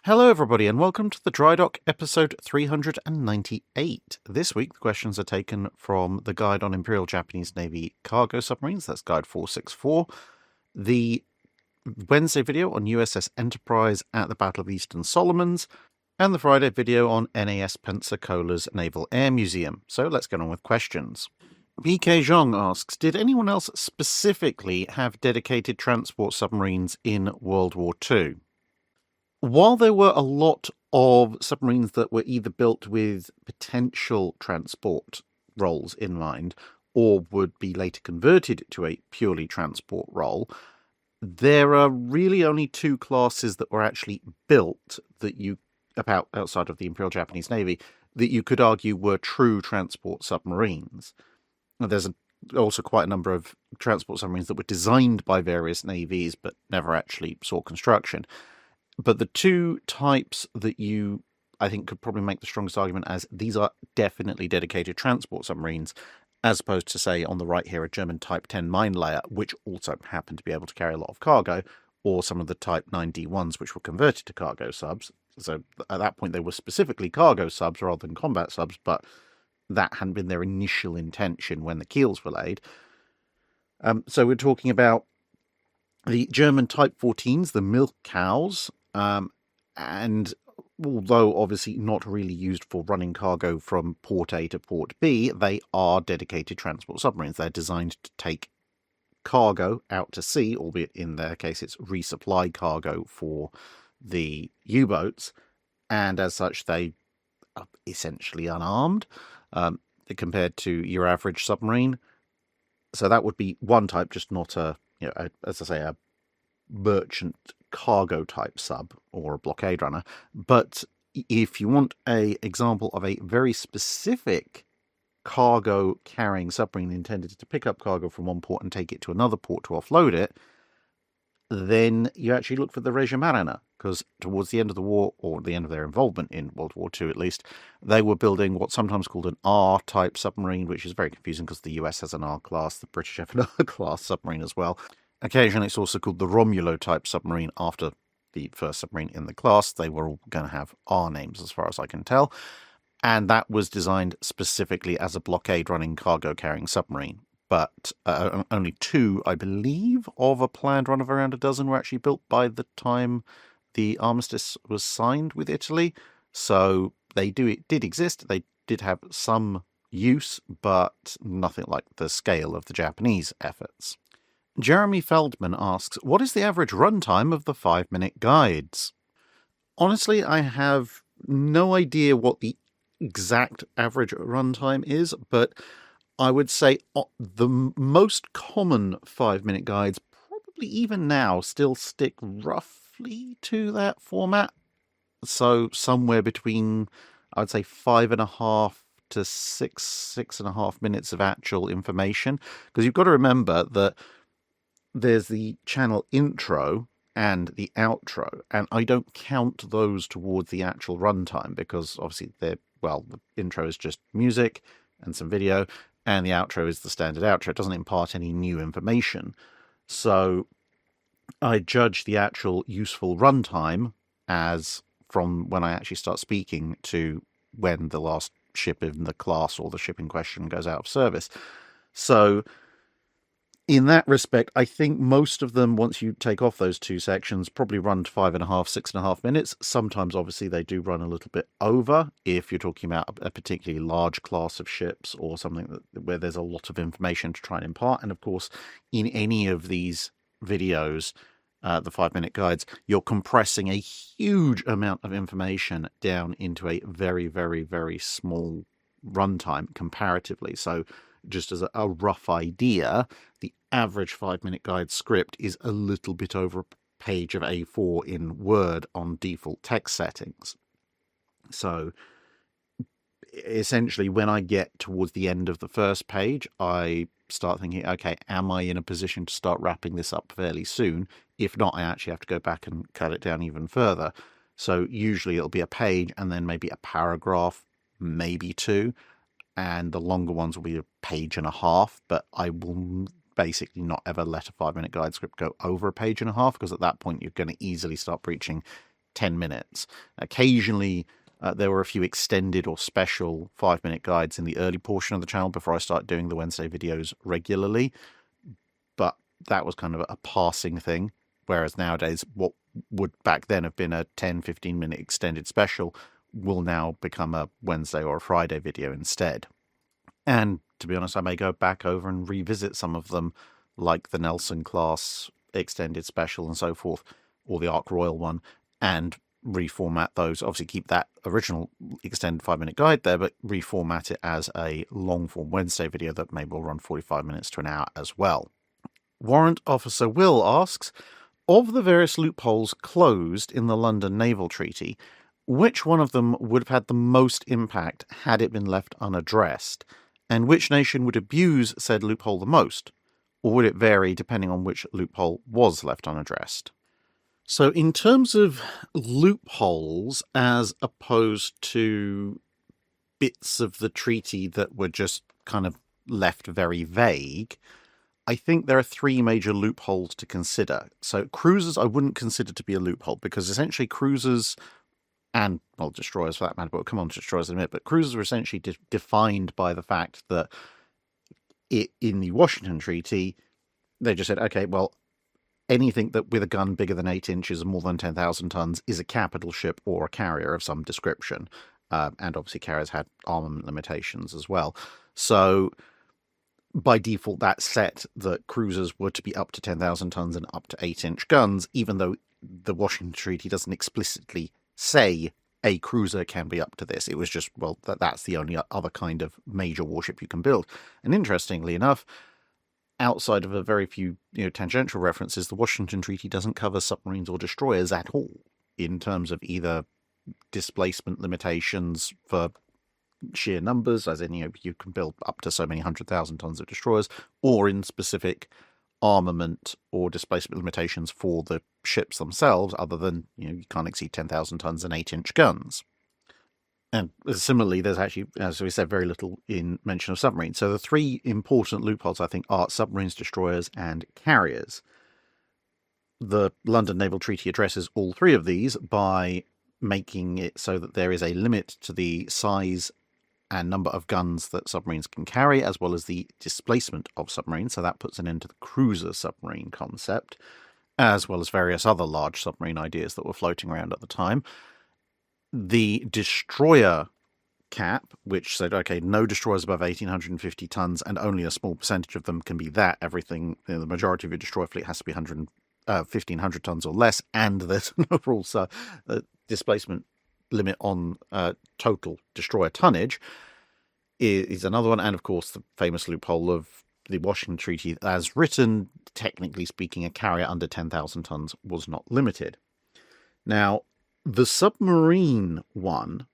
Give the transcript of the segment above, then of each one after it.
Hello, everybody, and welcome to the Dry Dock episode 398. This week, the questions are taken from the Guide on Imperial Japanese Navy Cargo Submarines, that's Guide 464, the Wednesday video on USS Enterprise at the Battle of Eastern Solomons, and the Friday video on NAS Pensacola's Naval Air Museum. So let's get on with questions. BK Zhong asks, did anyone else specifically have dedicated transport submarines in World War II? While there were a lot of submarines that were either built with potential transport roles in mind or would be later converted to a purely transport role, there are really only two classes that were actually built outside of the Imperial Japanese Navy that you could argue were true transport submarines. There's also quite a number of transport submarines that were designed by various navies but never actually saw construction. But the two types that I think, could probably make the strongest argument as these are definitely dedicated transport submarines, as opposed to, say, on the right here, a German Type 10 mine layer, which also happened to be able to carry a lot of cargo, or some of the Type 9D1s, which were converted to cargo subs. So at that point, they were specifically cargo subs rather than combat subs, but that hadn't been their initial intention when the keels were laid. So we're talking about the German Type 14s, the milk cows, and although obviously not really used for running cargo from port A to port B, they are dedicated transport submarines. They're designed to take cargo out to sea, albeit in their case it's resupply cargo for the U-boats, and as such they are essentially unarmed compared to your average submarine. So that would be one type, just not a merchant cargo type sub or a blockade runner. But if you want an example of a very specific cargo carrying submarine intended to pick up cargo from one port and take it to another port to offload it, then you actually look for the Regia Mariner, because towards the end of the war, or the end of their involvement in World War II at least, they were building what's sometimes called an R-type submarine, which is very confusing because the US has an R-class, the British have an R-class submarine as well. Occasionally it's also called the Romulo-type submarine after the first submarine in the class. They were all going to have R names as far as I can tell. And that was designed specifically as a blockade-running cargo-carrying submarine. But only two, I believe, of a planned run of around a dozen were actually built by the time the armistice was signed with Italy. So it did exist. They did have some use, but nothing like the scale of the Japanese efforts. Jeremy Feldman asks, what is the average runtime of the 5-minute guides? Honestly, I have no idea what the exact average runtime is, but I would say the most common 5-minute guides, probably even now, still stick roughly to that format. So somewhere between, I would say, 5.5 to 6.5 minutes of actual information. Because you've got to remember that there's the channel intro and the outro, and I don't count those towards the actual runtime because obviously the intro is just music and some video, and the outro is the standard outro. It doesn't impart any new information. So I judge the actual useful runtime as from when I actually start speaking to when the last ship in the class or the ship in question goes out of service. So in that respect, I think most of them, once you take off those two sections, probably run to 5.5, 6.5 minutes. Sometimes, obviously, they do run a little bit over if you're talking about a particularly large class of ships or something where there's a lot of information to try and impart. And, of course, in any of these videos, the 5-minute guides, you're compressing a huge amount of information down into a very, very, very small runtime comparatively. So just as a rough idea, the average 5-minute guide script is a little bit over a page of A4 in Word on default text settings. So essentially, when I get towards the end of the first page, I start thinking, okay, am I in a position to start wrapping this up fairly soon? If not, I actually have to go back and cut it down even further. So usually it'll be a page and then maybe a paragraph, maybe two. And the longer ones will be a page and a half, but I will basically not ever let a 5-minute guide script go over a page and a half, because at that point you're going to easily start breaching 10 minutes. Occasionally, there were a few extended or special 5-minute guides in the early portion of the channel before I started doing the Wednesday videos regularly. But that was kind of a passing thing. Whereas nowadays, what would back then have been a 10-15 minute extended special will now become a Wednesday or a Friday video instead. And to be honest, I may go back over and revisit some of them, like the Nelson class extended special and so forth, or the Ark Royal one, and reformat those. Obviously keep that original extended 5-minute guide there, but reformat it as a long form Wednesday video that maybe will run 45 minutes to an hour as well. Warrant Officer Will asks, of the various loopholes closed in the London Naval Treaty, which one of them would have had the most impact had it been left unaddressed? And which nation would abuse said loophole the most? Or would it vary depending on which loophole was left unaddressed? So in terms of loopholes as opposed to bits of the treaty that were just kind of left very vague, I think there are 3 major loopholes to consider. So cruisers I wouldn't consider to be a loophole, because essentially cruisers and, well, destroyers for that matter, but we'll come on to destroyers in a minute, but cruisers are essentially defined by the fact that in the Washington Treaty, they just said, okay, well, anything that with a gun bigger than 8 inches and more than 10,000 tons is a capital ship or a carrier of some description. And obviously carriers had armament limitations as well. So by default, that set that cruisers were to be up to 10,000 tons and up to 8-inch guns, even though the Washington Treaty doesn't explicitly say a cruiser can be up to this. It was just, well, that's the only other kind of major warship you can build. And interestingly enough, outside of a very few tangential references, the Washington Treaty doesn't cover submarines or destroyers at all in terms of either displacement limitations for sheer numbers, as in you can build up to so many 100,000 tons of destroyers, or in specific armament or displacement limitations for the ships themselves, other than you can't exceed 10,000 tons and 8-inch guns. And similarly, there's actually, as we said, very little in mention of submarines. So the 3 important loopholes, I think, are submarines, destroyers, and carriers. The London Naval Treaty addresses all 3 of these by making it so that there is a limit to the size and number of guns that submarines can carry, as well as the displacement of submarines. So that puts an end to the cruiser submarine concept, as well as various other large submarine ideas that were floating around at the time. The destroyer cap, which said, okay, no destroyers above 1,850 tons, and only a small percentage of them can be that. Everything, the majority of your destroyer fleet has to be 1,500 tons or less, and there's an overall displacement limit on total destroyer tonnage is another one. And of course, the famous loophole of the Washington Treaty, as written, technically speaking, a carrier under 10,000 tons was not limited. Now, the submarine one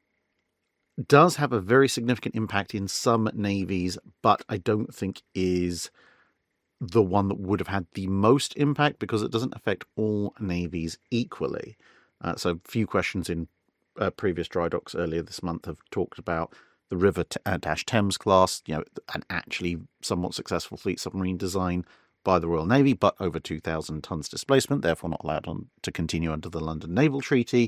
does have a very significant impact in some navies, but I don't think is the one that would have had the most impact, because it doesn't affect all navies equally. So a few questions in previous dry docks earlier this month have talked about the River Thames class, an actually somewhat successful fleet submarine design by the Royal Navy, but over 2,000 tons displacement, therefore not allowed to continue under the London Naval Treaty.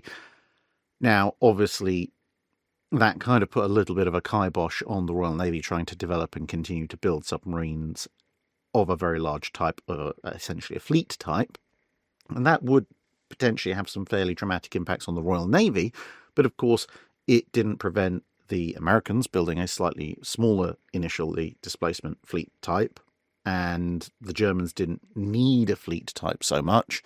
Now, obviously, that kind of put a little bit of a kibosh on the Royal Navy trying to develop and continue to build submarines of a very large type, essentially a fleet type, and that would potentially have some fairly dramatic impacts on the Royal Navy. But of course, it didn't prevent the Americans building a slightly smaller initially displacement fleet type, and the Germans didn't need a fleet type so much.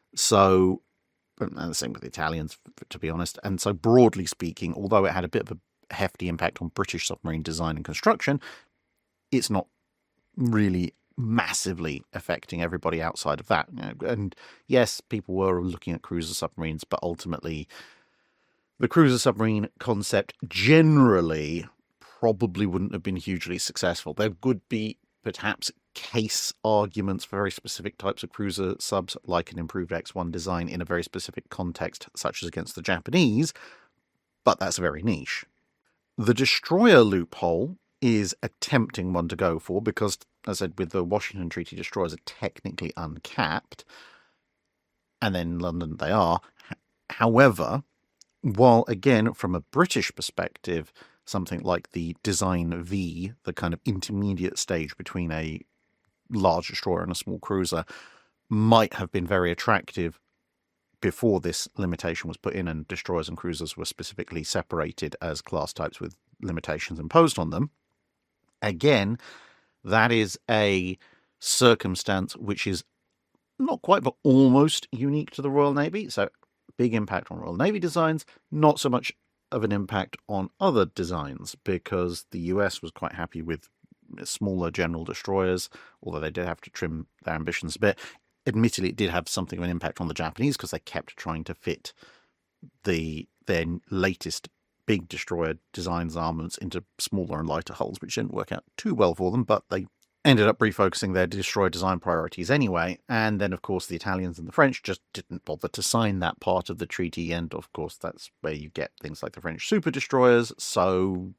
So, and the same with the Italians, to be honest. And so, broadly speaking, although it had a bit of a hefty impact on British submarine design and construction, it's not really massively affecting everybody outside of that. And yes, people were looking at cruiser submarines, but ultimately the cruiser submarine concept generally probably wouldn't have been hugely successful. There would be perhaps case arguments for very specific types of cruiser subs, like an improved X1 design in a very specific context, such as against the Japanese, but that's very niche. The destroyer loophole is a tempting one to go for because, as I said, with the Washington Treaty, destroyers are technically uncapped, and then in London they are. However, while again, from a British perspective, something like the Design V, the kind of intermediate stage between a large destroyer and a small cruiser, might have been very attractive before this limitation was put in and destroyers and cruisers were specifically separated as class types with limitations imposed on them. Again, that is a circumstance which is not quite, but almost unique to the Royal Navy. So big impact on Royal Navy designs, not so much of an impact on other designs, because the US was quite happy with smaller general destroyers, although they did have to trim their ambitions a bit. Admittedly, it did have something of an impact on the Japanese because they kept trying to fit their latest big destroyer designs armaments into smaller and lighter hulls, which didn't work out too well for them, but they ended up refocusing their destroyer design priorities anyway. And then, of course, the Italians and the French just didn't bother to sign that part of the treaty. And, of course, that's where you get things like the French super destroyers. So,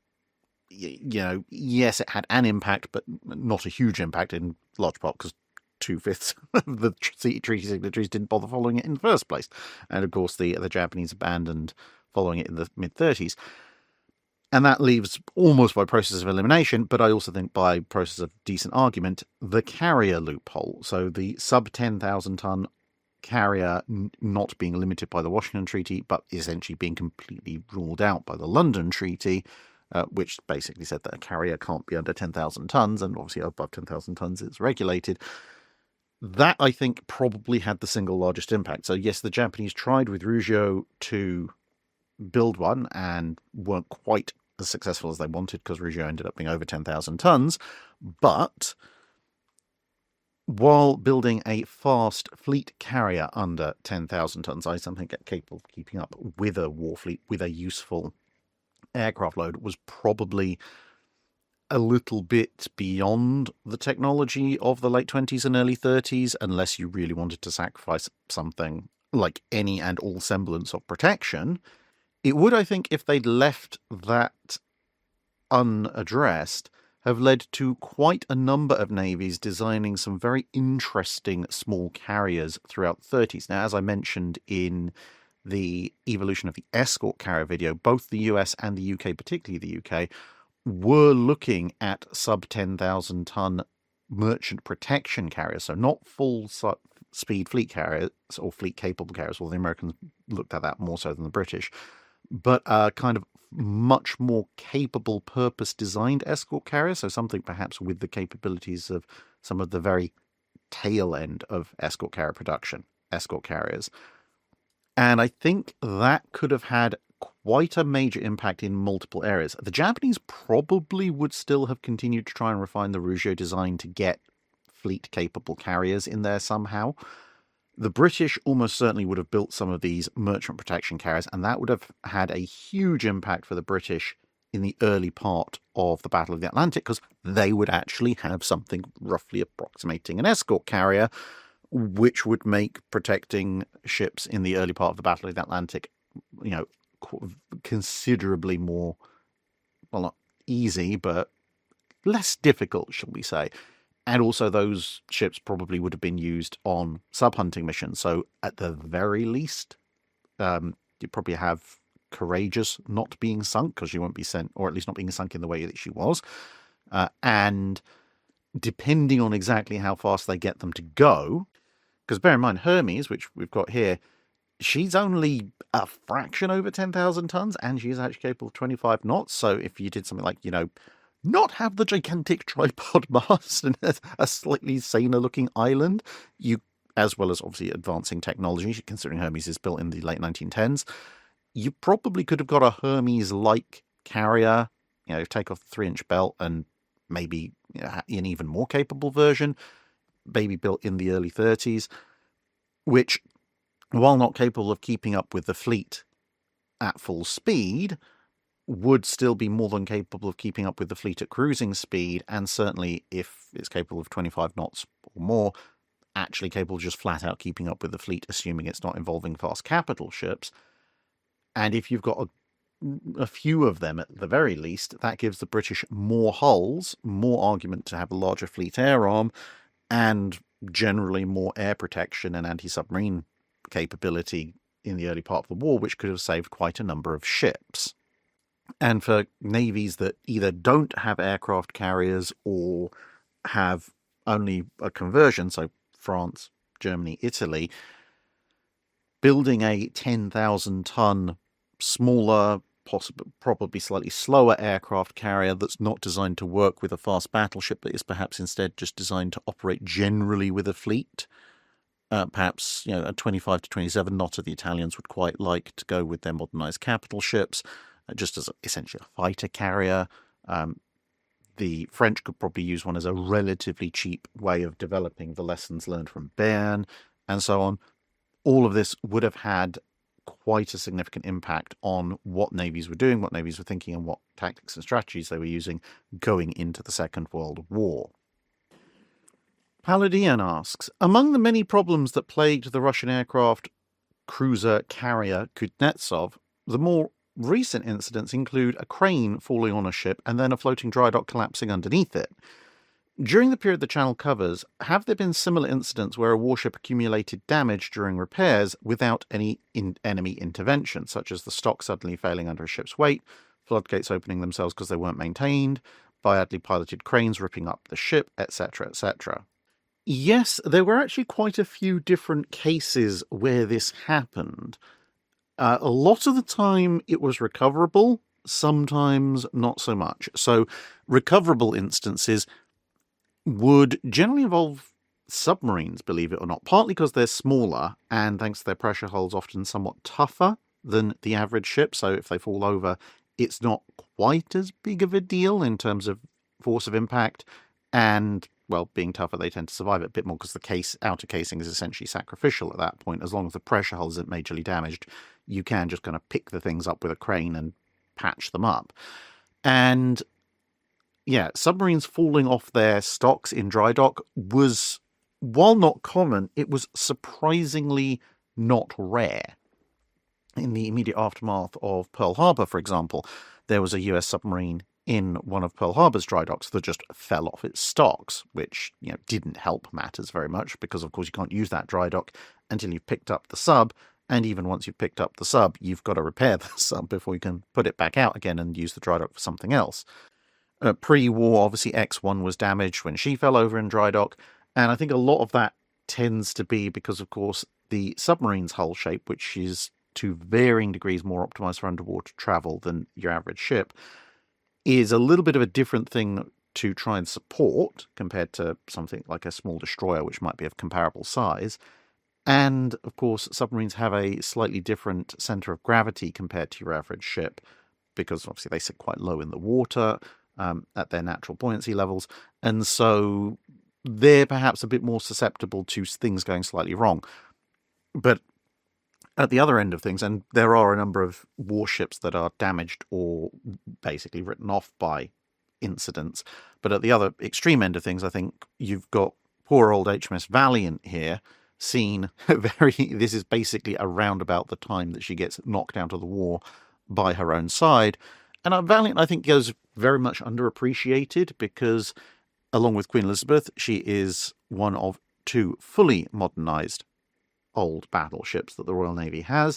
yes, it had an impact, but not a huge impact, in large part because 2/5 of the treaty signatories didn't bother following it in the first place. And, of course, the Japanese abandoned following it in the mid-30s. And that leaves, almost by process of elimination, but I also think by process of decent argument, the carrier loophole. So the sub 10,000 ton carrier not being limited by the Washington Treaty, but essentially being completely ruled out by the London Treaty, which basically said that a carrier can't be under 10,000 tons, and obviously above 10,000 tons it's regulated. That, I think, probably had the single largest impact. So yes, the Japanese tried with Rugio to build one and weren't quite as successful as they wanted because Rugio ended up being over 10,000 tons. But while building a fast fleet carrier under 10,000 tons, I something capable of keeping up with a war fleet with a useful aircraft load, was probably a little bit beyond the technology of the late 20s and early 30s, unless you really wanted to sacrifice something like any and all semblance of protection. It would, I think, if they'd left that unaddressed, have led to quite a number of navies designing some very interesting small carriers throughout the 30s. Now, as I mentioned in the evolution of the escort carrier video, both the US and the UK, particularly the UK, were looking at sub 10,000 ton merchant protection carriers. So not full speed fleet carriers or fleet capable carriers, well, the Americans looked at that more so than the British, but kind of much more capable purpose-designed escort carrier, so something perhaps with the capabilities of some of the very tail end of escort carrier production, escort carriers. And I think that could have had quite a major impact in multiple areas. The Japanese probably would still have continued to try and refine the Rugio design to get fleet-capable carriers in there somehow. The British almost certainly would have built some of these merchant protection carriers, and that would have had a huge impact for the British in the early part of the Battle of the Atlantic, because they would actually have something roughly approximating an escort carrier, which would make protecting ships in the early part of the Battle of the Atlantic, considerably more, well, not easy, but less difficult, shall we say. And also those ships probably would have been used on sub-hunting missions. So at the very least, you'd probably have Courageous not being sunk, because she won't be sent, or at least not being sunk in the way that she was. And depending on exactly how fast they get them to go, because bear in mind, Hermes, which we've got here, she's only a fraction over 10,000 tons, and she's actually capable of 25 knots. So if you did something like, not have the gigantic tripod mast and a slightly saner looking island, you, as well as obviously advancing technology, considering Hermes is built in the late 1910s, you probably could have got a Hermes-like carrier, take off the 3-inch belt and maybe an even more capable version, maybe built in the early 30s, which, while not capable of keeping up with the fleet at full speed, would still be more than capable of keeping up with the fleet at cruising speed, and certainly, if it's capable of 25 knots or more, actually capable of just flat out keeping up with the fleet, assuming it's not involving fast capital ships. And if you've got a few of them at the very least, that gives the British more hulls, more argument to have a larger fleet air arm, and generally more air protection and anti-submarine capability in the early part of the war, which could have saved quite a number of ships. And for navies that either don't have aircraft carriers or have only a conversion, so France, Germany, Italy, building a 10,000-ton, smaller, probably slightly slower aircraft carrier that's not designed to work with a fast battleship, but is perhaps instead just designed to operate generally with a fleet. Perhaps, a 25 to 27 knotter the Italians would quite like to go with their modernized capital ships, just as essentially a fighter carrier. The French could probably use one as a relatively cheap way of developing the lessons learned from Béarn, and so on. All of this would have had quite a significant impact on what navies were doing, what navies were thinking, and what tactics and strategies they were using going into the Second World War. Paladian asks, among the many problems that plagued the Russian aircraft cruiser carrier Kuznetsov, the more recent incidents include a crane falling on a ship and then a floating dry dock collapsing underneath it. During the period the channel covers, have there been similar incidents where a warship accumulated damage during repairs without any enemy intervention, such as the stock suddenly failing under a ship's weight, floodgates opening themselves because they weren't maintained, badly piloted cranes ripping up the ship, etc., etc.? Yes, there were actually quite a few different cases where this happened. A lot of the time it was recoverable, sometimes not so much. So recoverable instances would generally involve submarines, believe it or not, partly because they're smaller and thanks to their pressure hulls often somewhat tougher than the average ship. So if they fall over, it's not quite as big of a deal in terms of force of impact, and well, being tougher, they tend to survive it a bit more because the outer casing is essentially sacrificial at that point. As long as the pressure hull isn't majorly damaged, you can just kind of pick the things up with a crane and patch them up. And yeah, submarines falling off their stocks in dry dock was, while not common, it was surprisingly not rare. In the immediate aftermath of Pearl Harbor, for example, there was a US submarine in one of Pearl Harbor's dry docks that just fell off its stocks, which didn't help matters very much because, of course, you can't use that dry dock until you've picked up the sub, and even once you've picked up the sub, you've got to repair the sub before you can put it back out again and use the dry dock for something else. Pre-war, obviously, X1 was damaged when she fell over in dry dock, and I think a lot of that tends to be because, of course, the submarine's hull shape, which is to varying degrees more optimized for underwater travel than your average ship, is a little bit of a different thing to try and support compared to something like a small destroyer, which might be of comparable size. And, of course, submarines have a slightly different center of gravity compared to your average ship, because obviously they sit quite low in the water at their natural buoyancy levels. And so they're perhaps a bit more susceptible to things going slightly wrong. But at the other end of things, and there are a number of warships that are damaged or basically written off by incidents, but at the other extreme end of things, I think you've got poor old HMS Valiant here, seen this is basically around about the time that she gets knocked out of the war by her own side. And Valiant, I think, goes very much underappreciated because, along with Queen Elizabeth, she is one of two fully modernized old battleships that the Royal Navy has.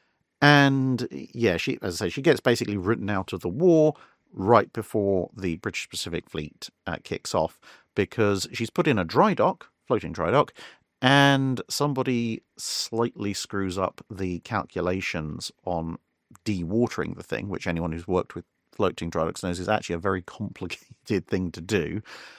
And yeah, she, as I say, she gets basically written out of the war right before the British Pacific Fleet kicks off, because she's put in a dry dock, floating dry dock, and somebody slightly screws up the calculations on dewatering the thing, which anyone who's worked with floating dry docks knows is actually a very complicated thing to do.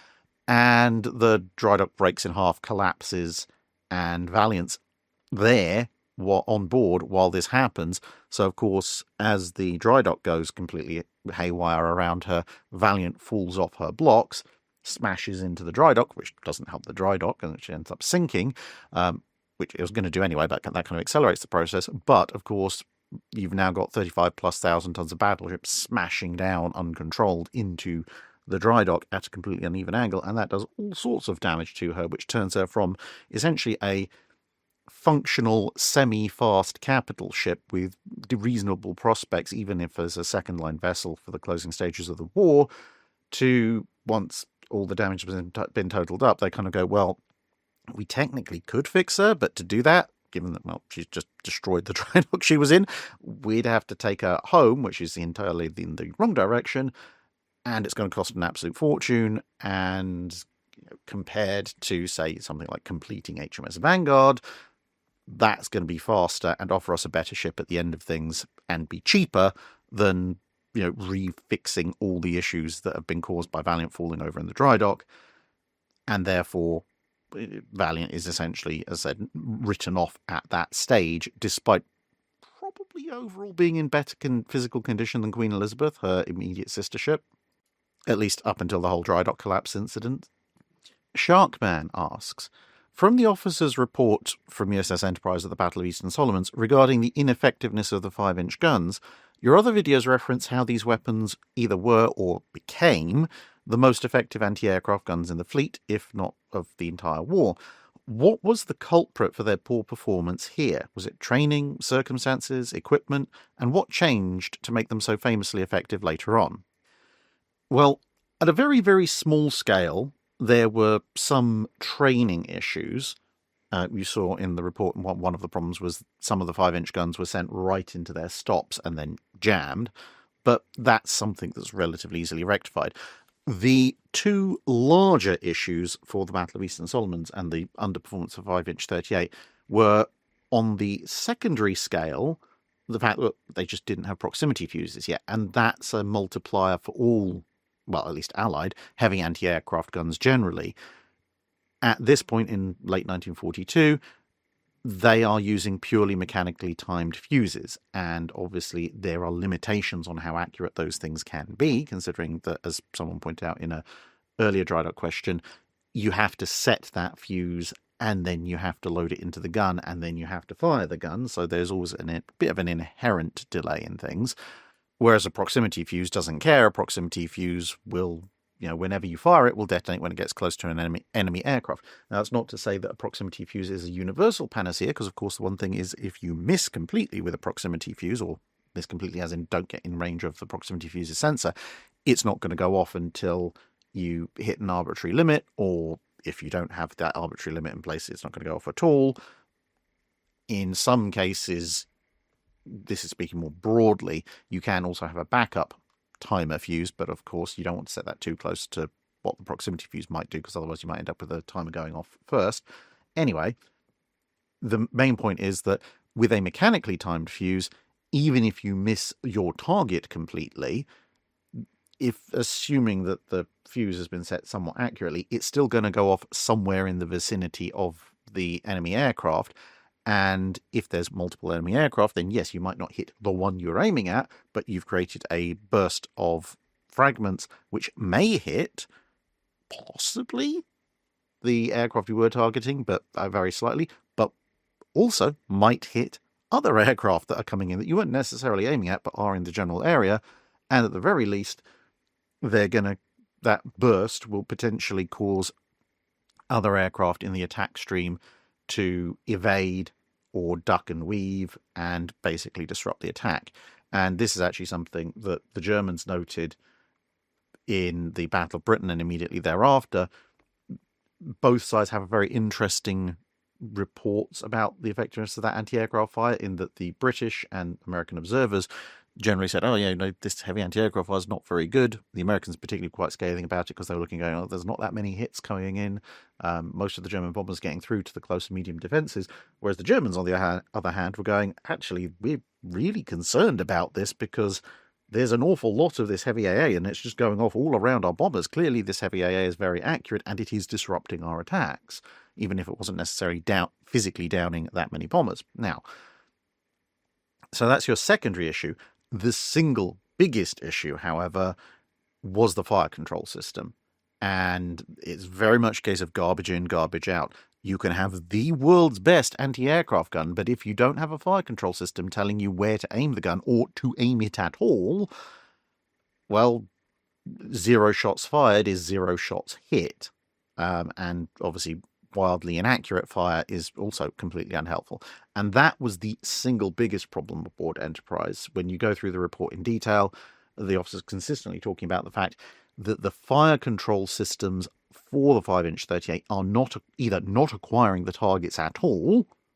And the dry dock breaks in half, collapses, and Valiant's there on board while this happens. So, of course, as the dry dock goes completely haywire around her, Valiant falls off her blocks, smashes into the dry dock, which doesn't help the dry dock, and she ends up sinking, which it was going to do anyway. That kind of accelerates the process. But, of course, you've now got 35,000+ tons of battleships smashing down uncontrolled into the dry dock at a completely uneven angle, and that does all sorts of damage to her, which turns her from essentially a functional semi-fast capital ship with reasonable prospects, even if as a second-line vessel for the closing stages of the war, to, once all the damage has been totaled up, they kind of go, well, we technically could fix her, but to do that, given that, well, she's just destroyed the dry dock she was in. We'd have to take her home, which is entirely in the wrong direction, and it's going to cost an absolute fortune. And compared to, say, something like completing HMS Vanguard, that's going to be faster and offer us a better ship at the end of things and be cheaper than, refixing all the issues that have been caused by Valiant falling over in the dry dock. And therefore, Valiant is essentially, as I said, written off at that stage, despite probably overall being in better physical condition than Queen Elizabeth, her immediate sister ship, at least up until the whole dry dock collapse incident. Sharkman asks, from the officer's report from USS Enterprise at the Battle of Eastern Solomons regarding the ineffectiveness of the 5-inch guns, your other videos reference how these weapons either were or became the most effective anti-aircraft guns in the fleet, if not of the entire war. What was the culprit for their poor performance here? Was it training, circumstances, equipment, and what changed to make them so famously effective later on? Well, at a very, very small scale, there were some training issues. You saw in the report one of the problems was some of the 5-inch guns were sent right into their stops and then jammed, but that's something that's relatively easily rectified. The two larger issues for the Battle of Eastern Solomons and the underperformance of 5-inch 38 were on the secondary scale, the fact that they just didn't have proximity fuses yet, and that's a multiplier for all, well, at least Allied, heavy anti-aircraft guns generally. At this point in late 1942, they are using purely mechanically timed fuses, and obviously there are limitations on how accurate those things can be, considering that, as someone pointed out in an earlier dry dock question, you have to set that fuse and then you have to load it into the gun and then you have to fire the gun, so there's always a bit of an inherent delay in things. Whereas a proximity fuse doesn't care. A proximity fuse will, whenever you fire it, will detonate when it gets close to an enemy aircraft. Now, that's not to say that a proximity fuse is a universal panacea, because, of course, the one thing is if you miss completely with a proximity fuse, or miss completely as in don't get in range of the proximity fuse's sensor, it's not going to go off until you hit an arbitrary limit, or if you don't have that arbitrary limit in place, it's not going to go off at all. In some cases, this is speaking more broadly, you can also have a backup timer fuse, but of course you don't want to set that too close to what the proximity fuse might do, because otherwise you might end up with a timer going off first. Anyway, the main point is that with a mechanically timed fuse, even if you miss your target completely, if assuming that the fuse has been set somewhat accurately, it's still going to go off somewhere in the vicinity of the enemy aircraft. And if there's multiple enemy aircraft, then yes, you might not hit the one you're aiming at, but you've created a burst of fragments which may hit, possibly, the aircraft you were targeting, but very slightly, but also might hit other aircraft that are coming in that you weren't necessarily aiming at, but are in the general area. And at the very least, that burst will potentially cause other aircraft in the attack stream to evade or duck and weave and basically disrupt the attack. And this is actually something that the Germans noted in the Battle of Britain and immediately thereafter. Both sides have very interesting reports about the effectiveness of that anti-aircraft fire, in that the British and American observers generally said, this heavy anti-aircraft fire is not very good. The Americans particularly quite scathing about it, because they were looking going, there's not that many hits coming in. Most of the German bombers getting through to the close and medium defences, whereas the Germans, on the other hand, were going, actually, we're really concerned about this because there's an awful lot of this heavy AA and it's just going off all around our bombers. Clearly, this heavy AA is very accurate and it is disrupting our attacks, even if it wasn't necessarily physically downing that many bombers. Now, so that's your secondary issue. The single biggest issue, however, was the fire control system. And it's very much a case of garbage in, garbage out. You can have the world's best anti-aircraft gun, but if you don't have a fire control system telling you where to aim the gun or to aim it at all, well, 0 shots fired is 0 shots hit. And obviously, wildly inaccurate fire is also completely unhelpful. And that was the single biggest problem aboard Enterprise. When you go through the report in detail, the officers consistently talking about the fact that the fire control systems for the 5-inch 38 are either not acquiring the targets at all,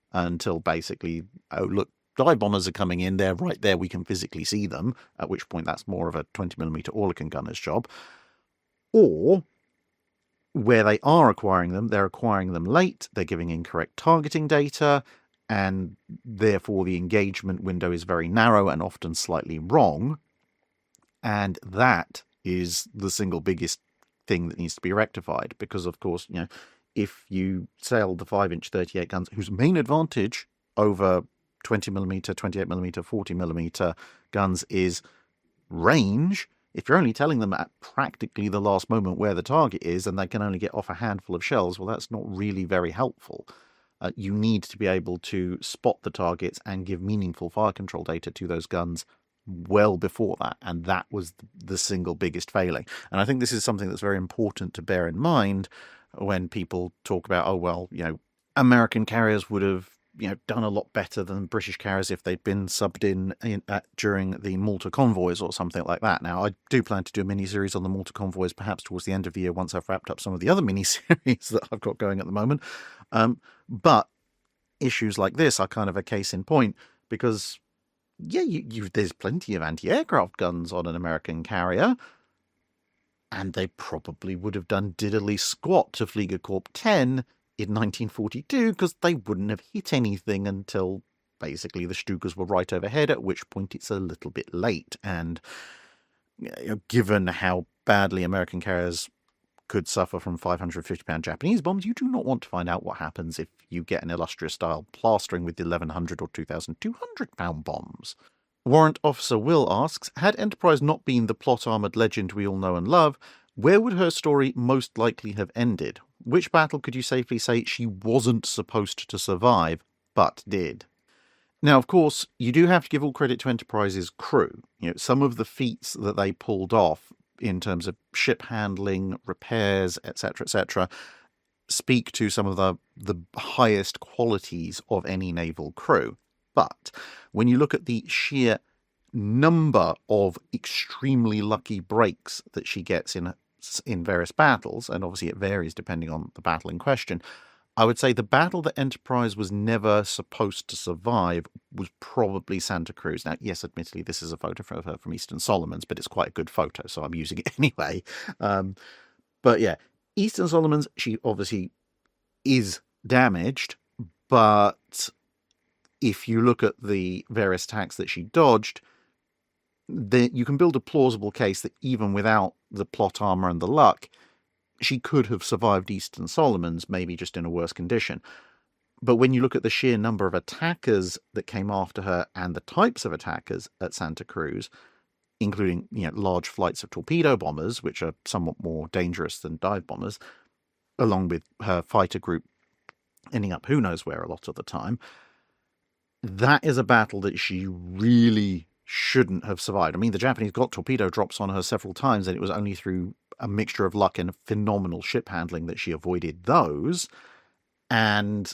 until basically, oh, look, dive bombers are coming in, they're right there, we can physically see them, at which point that's more of a 20mm Oerlikon gunner's job. Or, where they are acquiring them, they're acquiring them late, they're giving incorrect targeting data, and therefore the engagement window is very narrow and often slightly wrong. And that is the single biggest thing that needs to be rectified, because, of course, if you sail the 5-inch 38 guns, whose main advantage over 20mm, 28mm, 40mm guns is range, if you're only telling them at practically the last moment where the target is and they can only get off a handful of shells, well, that's not really very helpful. You need to be able to spot the targets and give meaningful fire control data to those guns well before that, and that was the single biggest failing. And I think this is something that's very important to bear in mind when people talk about, oh, well, American carriers would have done a lot better than British carriers if they'd been subbed in during the Malta convoys or something like that. Now, I do plan to do a mini-series on the Malta convoys perhaps towards the end of the year once I've wrapped up some of the other mini-series that I've got going at the moment. But issues like this are kind of a case in point, because there's plenty of anti-aircraft guns on an American carrier, and they probably would have done diddly squat to Fliegerkorps 10 in 1942, because they wouldn't have hit anything until basically the Stukas were right overhead, at which point it's a little bit late. And given how badly American carriers could suffer from 550-pound Japanese bombs, you do not want to find out what happens if you get an illustrious-style plastering with 1,100 or 2,200-pound bombs. Warrant Officer Will asks, had Enterprise not been the plot-armoured legend we all know and love, where would her story most likely have ended? Which battle could you safely say she wasn't supposed to survive, but did? Now, of course, you do have to give all credit to Enterprise's crew. Some of the feats that they pulled off in terms of ship handling, repairs, etc., speak to some of the highest qualities of any naval crew. But when you look at the sheer number of extremely lucky breaks that she gets in various battles, and obviously it varies depending on the battle in question, I would say the battle that Enterprise was never supposed to survive was probably Santa Cruz. Now, yes, admittedly, this is a photo of her from Eastern Solomons, but it's quite a good photo, so I'm using it anyway. But yeah, Eastern Solomons, she obviously is damaged, but if you look at the various attacks that she dodged, you can build a plausible case that even without the plot armor and the luck, she could have survived Eastern Solomons, maybe just in a worse condition. But when you look at the sheer number of attackers that came after her and the types of attackers at Santa Cruz, including large flights of torpedo bombers, which are somewhat more dangerous than dive bombers, along with her fighter group ending up who knows where a lot of the time, that is a battle that she really shouldn't have survived. I mean, the Japanese got torpedo drops on her several times, and it was only through a mixture of luck and phenomenal ship handling that she avoided those. And,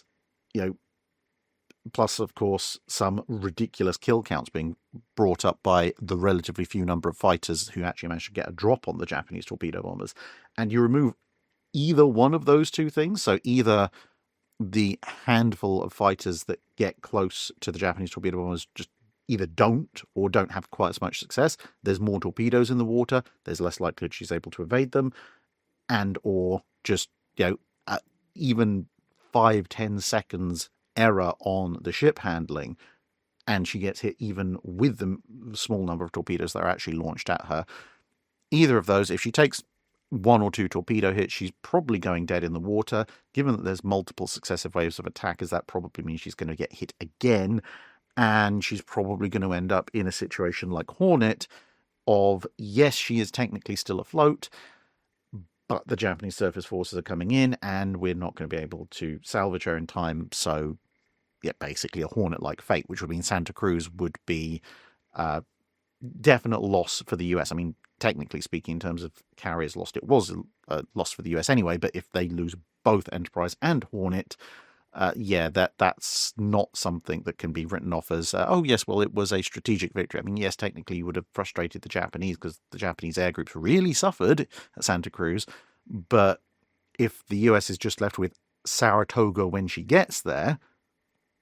plus, of course, some ridiculous kill counts being brought up by the relatively few number of fighters who actually managed to get a drop on the Japanese torpedo bombers. And you remove either one of those two things, so either the handful of fighters that get close to the Japanese torpedo bombers just either don't or don't have quite as much success. There's more torpedoes in the water. There's less likelihood she's able to evade them. And or just, even 5-10 seconds error on the ship handling, and she gets hit even with the small number of torpedoes that are actually launched at her. Either of those, if she takes 1 or 2 torpedo hits, she's probably going dead in the water. Given that there's multiple successive waves of attackers, that probably means she's going to get hit again, and she's probably going to end up in a situation like Hornet of, yes, she is technically still afloat, but the Japanese surface forces are coming in, and we're not going to be able to salvage her in time, so basically a Hornet-like fate, which would mean Santa Cruz would be a definite loss for the US. I mean, technically speaking, in terms of carriers lost, it was a loss for the US anyway, but if they lose both Enterprise and Hornet, that's not something that can be written off as, it was a strategic victory. I mean, yes, technically you would have frustrated the Japanese because the Japanese air groups really suffered at Santa Cruz, but if the US is just left with Saratoga when she gets there,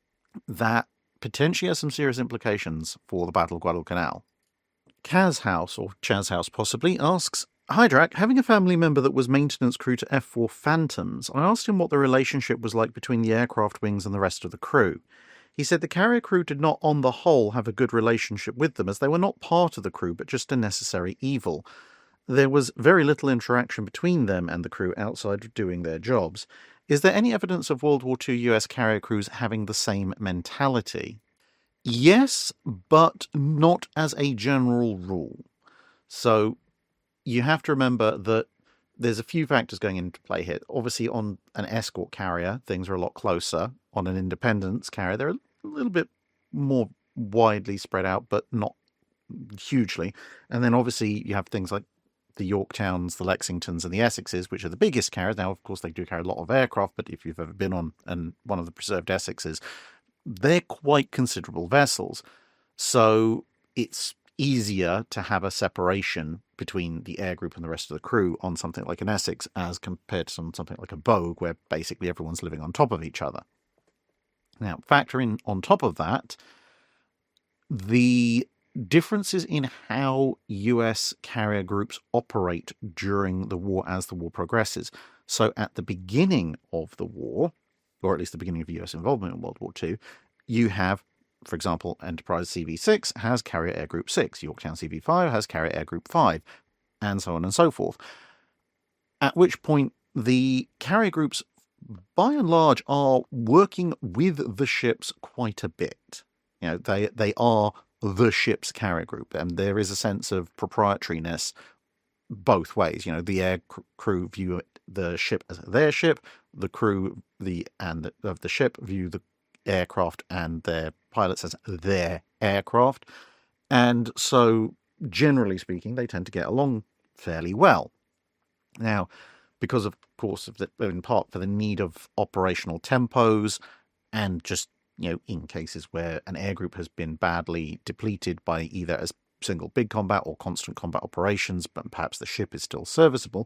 that potentially has some serious implications for the Battle of Guadalcanal. Kaz House, or Chaz House possibly, asks, "Hi Drac, having a family member that was maintenance crew to F4 Phantoms, I asked him what the relationship was like between the aircraft wings and the rest of the crew. He said the carrier crew did not on the whole have a good relationship with them, as they were not part of the crew but just a necessary evil. There was very little interaction between them and the crew outside of doing their jobs. Is there any evidence of World War II US carrier crews having the same mentality?" Yes, but not as a general rule. So you have to remember that there's a few factors going into play here. Obviously, on an escort carrier, things are a lot closer. On an independence carrier, they're a little bit more widely spread out, but not hugely. And then obviously you have things like the Yorktowns, the Lexingtons, and the Essexes, which are the biggest carriers. Now, of course, they do carry a lot of aircraft, but if you've ever been on one of the preserved Essexes, they're quite considerable vessels. So it's easier to have a separation between the air group and the rest of the crew on something like an Essex as compared to something like a Bogue, where basically everyone's living on top of each other. Now, factor in on top of that the differences in how US carrier groups operate during the war as the war progresses. So at the beginning of the war, or at least the beginning of US involvement in World War II, you have, for example, Enterprise CV6 has Carrier Air Group 6, Yorktown CV5 has Carrier Air Group 5, and so on and so forth. At which point, the carrier groups, by and large, are working with the ships quite a bit. You know, they are the ship's carrier group, and there is a sense of proprietariness both ways. You know, the air crew view the ship as their ship, the crew of the ship view the aircraft and their pilots as their aircraft, and so generally speaking, they tend to get along fairly well. Now, because of course, in part for the need of operational tempos, and just, you know, in cases where an air group has been badly depleted by either a single big combat or constant combat operations, but perhaps the ship is still serviceable,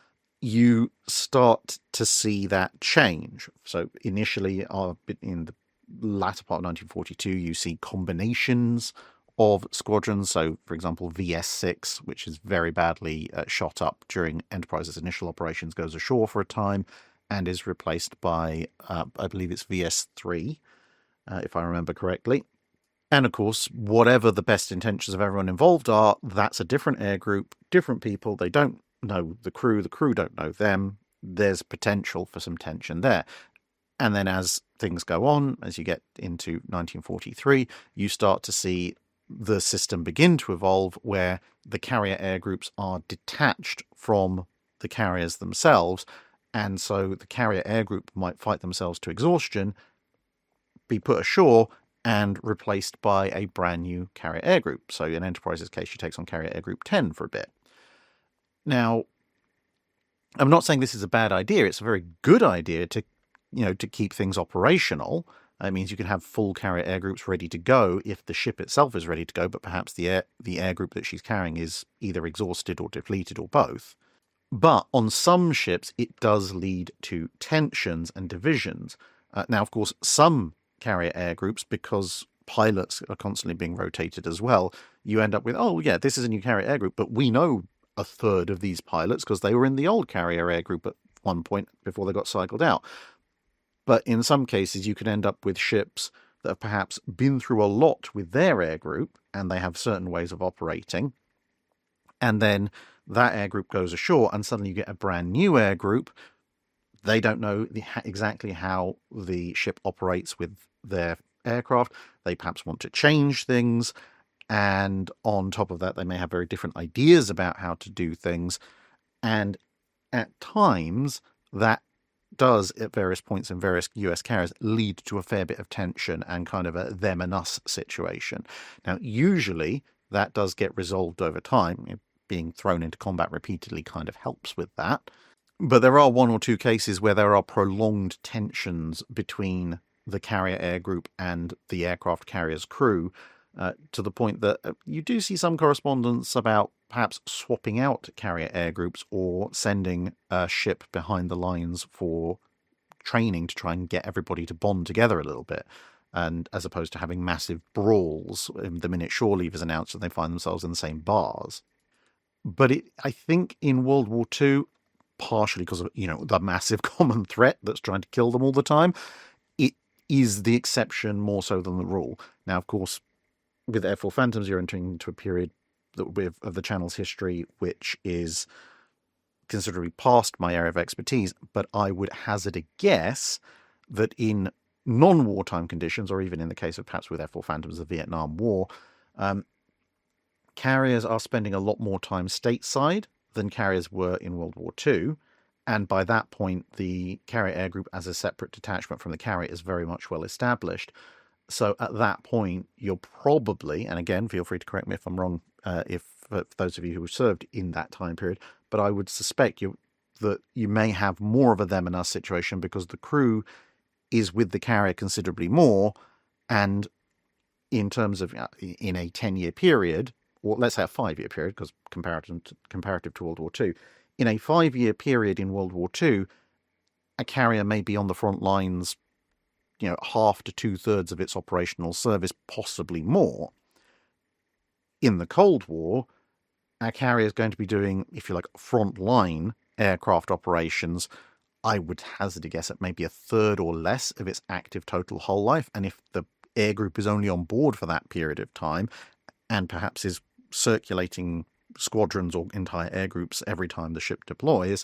you start to see that change. So initially, in the latter part of 1942, you see combinations of squadrons. So, for example, VS6, which is very badly shot up during Enterprise's initial operations, goes ashore for a time and is replaced by, I believe it's VS3, if I remember correctly. And of course, whatever the best intentions of everyone involved are, that's a different air group, different people. They don't know the crew don't know them. There's potential for some tension there. And then as things go on, as you get into 1943, you start to see the system begin to evolve where the carrier air groups are detached from the carriers themselves. And so the carrier air group might fight themselves to exhaustion, be put ashore, and replaced by a brand new carrier air group. So in Enterprise's case, she takes on carrier air group 10 for a bit. Now, I'm not saying this is a bad idea. It's a very good idea to keep things operational. It means you can have full carrier air groups ready to go if the ship itself is ready to go, but perhaps the air group that she's carrying is either exhausted or depleted or both. But on some ships, it does lead to tensions and divisions. Now, of course, some carrier air groups, because pilots are constantly being rotated as well, you end up with, oh yeah, this is a new carrier air group, but we know a third of these pilots because they were in the old carrier air group at one point before they got cycled out. But in some cases, you can end up with ships that have perhaps been through a lot with their air group, and they have certain ways of operating. And then that air group goes ashore, and suddenly you get a brand new air group. They don't know exactly how the ship operates with their aircraft. They perhaps want to change things. And on top of that, they may have very different ideas about how to do things. And at times, that does, at various points in various US carriers, lead to a fair bit of tension and kind of a them and us situation. Now, usually that does get resolved over time. Being thrown into combat repeatedly kind of helps with that. But there are one or two cases where there are prolonged tensions between the carrier air group and the aircraft carrier's crew, to the point that you do see some correspondence about perhaps swapping out carrier air groups or sending a ship behind the lines for training to try and get everybody to bond together a little bit. and as opposed to having massive brawls the minute shore leave is announced and they find themselves in the same bars. But I think in World War II, partially because of the massive common threat that's trying to kill them all the time, it is the exception more so than the rule. Now, of course, with Airfall Phantoms, you're entering into a period of the channel's history which is considerably past my area of expertise, but I would hazard a guess that in non-wartime conditions, or even in the case of perhaps with Airfall Phantoms, the Vietnam War, carriers are spending a lot more time stateside than carriers were in World War II. And by that point, the carrier air group as a separate detachment from the carrier is very much well established. So at that point, you're probably, and again, feel free to correct me if I'm wrong, if for those of you who served in that time period, but I would suspect that you may have more of a them and us situation because the crew is with the carrier considerably more, and in terms of in a 10-year period, or let's say a 5-year period, because comparative to World War II, in a 5-year period in World War II, a carrier may be on the front lines, half to 2/3 of its operational service, possibly more. In the Cold War, a carrier is going to be doing, if you like, frontline aircraft operations. I would hazard a guess at maybe 1/3 or less of its active total hull life. And if the air group is only on board for that period of time, and perhaps is circulating squadrons or entire air groups every time the ship deploys,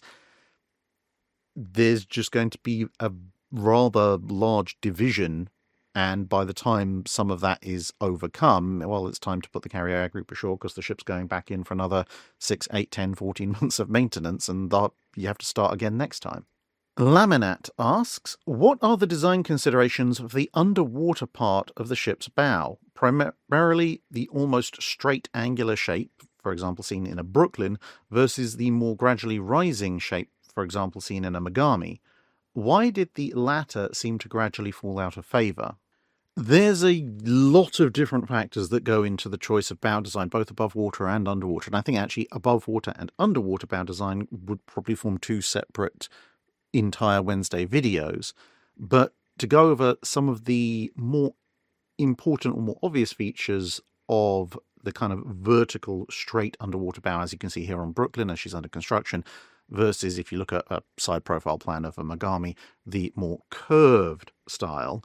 there's just going to be a rather large division, and by the time some of that is overcome, well, it's time to put the carrier air group ashore because the ship's going back in for another 6, 8, 10, 14 months of maintenance, and you have to start again next time. Laminat asks, what are the design considerations of the underwater part of the ship's bow? Primarily the almost straight angular shape, for example seen in a Brooklyn, versus the more gradually rising shape, for example seen in a Megami. Why did the latter seem to gradually fall out of favour? There's a lot of different factors that go into the choice of bow design, both above water and underwater. And I think actually above water and underwater bow design would probably form two separate entire Wednesday videos. But to go over some of the more important or more obvious features of the kind of vertical straight underwater bow, as you can see here on Brooklyn as she's under construction, versus if you look at a side profile plan of a Megami, the more curved style,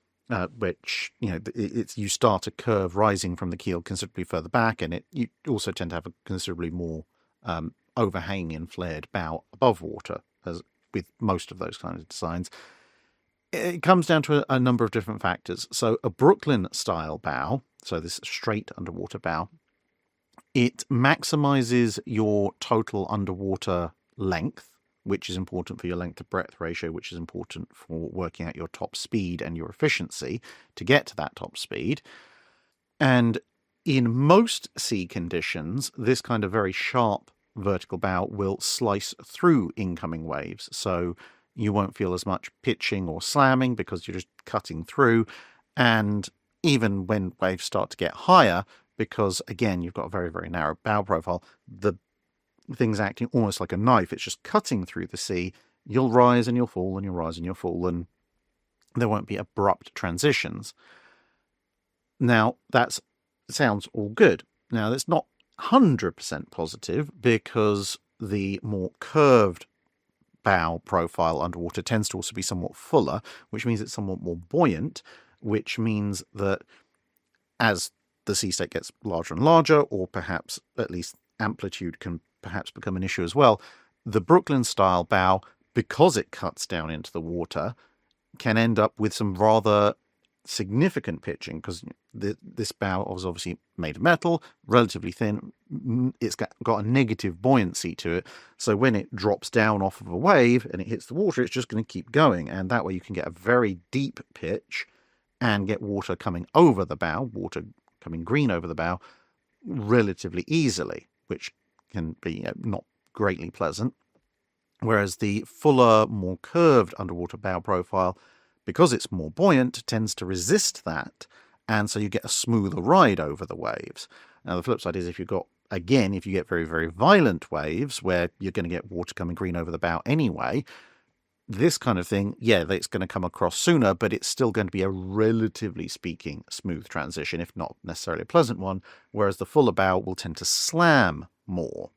which, you start a curve rising from the keel considerably further back, and you also tend to have a considerably more overhanging and flared bow above water, as with most of those kinds of designs. It comes down to a number of different factors. So a Brooklyn style bow, so this straight underwater bow, it maximizes your total underwater length, which is important for your length to breadth ratio, which is important for working out your top speed and your efficiency to get to that top speed. And in most sea conditions, this kind of very sharp vertical bow will slice through incoming waves. So you won't feel as much pitching or slamming because you're just cutting through. And even when waves start to get higher, because again, you've got a very, very narrow bow profile, the thing's acting almost like a knife. It's just cutting through the sea. You'll rise and you'll fall and you'll rise and you'll fall, and there won't be abrupt transitions. Now, that sounds all good. Now, that's not 100% positive because the more curved bow profile underwater tends to also be somewhat fuller, which means it's somewhat more buoyant, which means that as the sea state gets larger and larger, or perhaps at least amplitude can perhaps become an issue as well, the Brooklyn style bow, because it cuts down into the water, can end up with some rather significant pitching, because this bow is obviously made of metal, relatively thin. It's got a negative buoyancy to it, so when it drops down off of a wave and it hits the water, it's just going to keep going, and that way you can get a very deep pitch and get water coming over the bow, water coming green over the bow, relatively easily, which can be not greatly pleasant. Whereas the fuller, more curved underwater bow profile, because it's more buoyant, tends to resist that, and so you get a smoother ride over the waves. Now, the flip side is if you get very, very violent waves where you're going to get water coming green over the bow anyway, This kind of thing, yeah, it's going to come across sooner, but it's still going to be a relatively speaking smooth transition, if not necessarily a pleasant one, whereas the fuller bow will tend to slam more.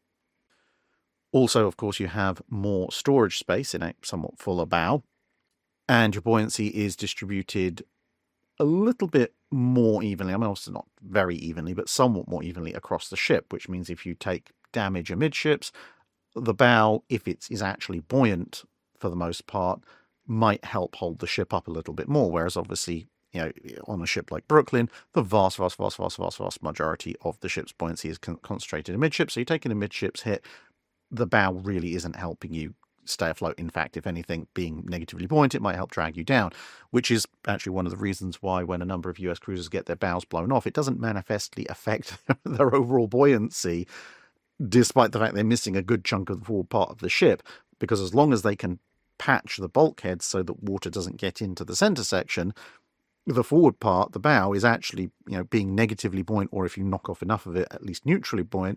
Also, of course, you have more storage space in a somewhat fuller bow, and your buoyancy is distributed a little bit more evenly. I mean, also not very evenly, but somewhat more evenly across the ship, which means if you take damage amidships, the bow, if it is actually buoyant for the most part, might help hold the ship up a little bit more. Whereas obviously, on a ship like Brooklyn, the vast majority of the ship's buoyancy is concentrated amidships. So you take an amidships hit, the bow really isn't helping you stay afloat. In fact, if anything, being negatively buoyant, it might help drag you down, which is actually one of the reasons why when a number of US cruisers get their bows blown off, it doesn't manifestly affect their overall buoyancy, despite the fact they're missing a good chunk of the forward part of the ship, because as long as they can patch the bulkhead so that water doesn't get into the center section, the forward part, the bow, is actually being negatively buoyant, or if you knock off enough of it, at least neutrally buoyant.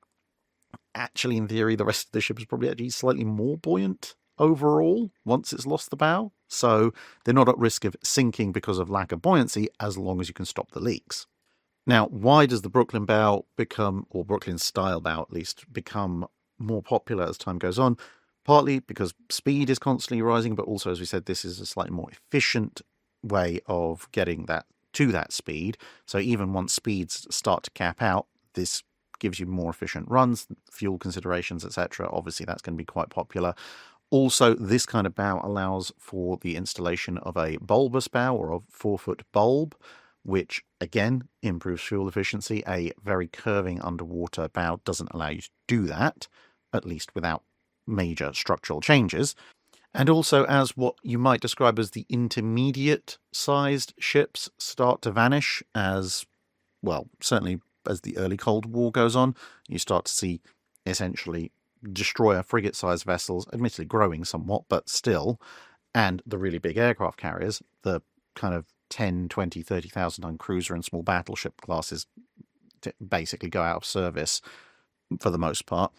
Actually, in theory, the rest of the ship is probably actually slightly more buoyant overall once it's lost the bow. So they're not at risk of sinking because of lack of buoyancy, as long as you can stop the leaks. Now, why does the Brooklyn bow become, or Brooklyn style bow at least, become more popular as time goes on? Partly because speed is constantly rising, but also, as we said, this is a slightly more efficient way of getting that to that speed. So even once speeds start to cap out, this gives you more efficient runs, fuel considerations, etc. Obviously, that's going to be quite popular. Also, this kind of bow allows for the installation of a bulbous bow or a 4-foot bulb, which again improves fuel efficiency. A very curving underwater bow doesn't allow you to do that, at least without major structural changes. And also, as what you might describe as the intermediate sized ships start to vanish, as well, certainly as the early Cold War goes on, you start to see essentially destroyer frigate sized vessels, admittedly growing somewhat, but still, and the really big aircraft carriers, the kind of 10, 20, 30,000 ton cruiser and small battleship classes basically go out of service for the most part.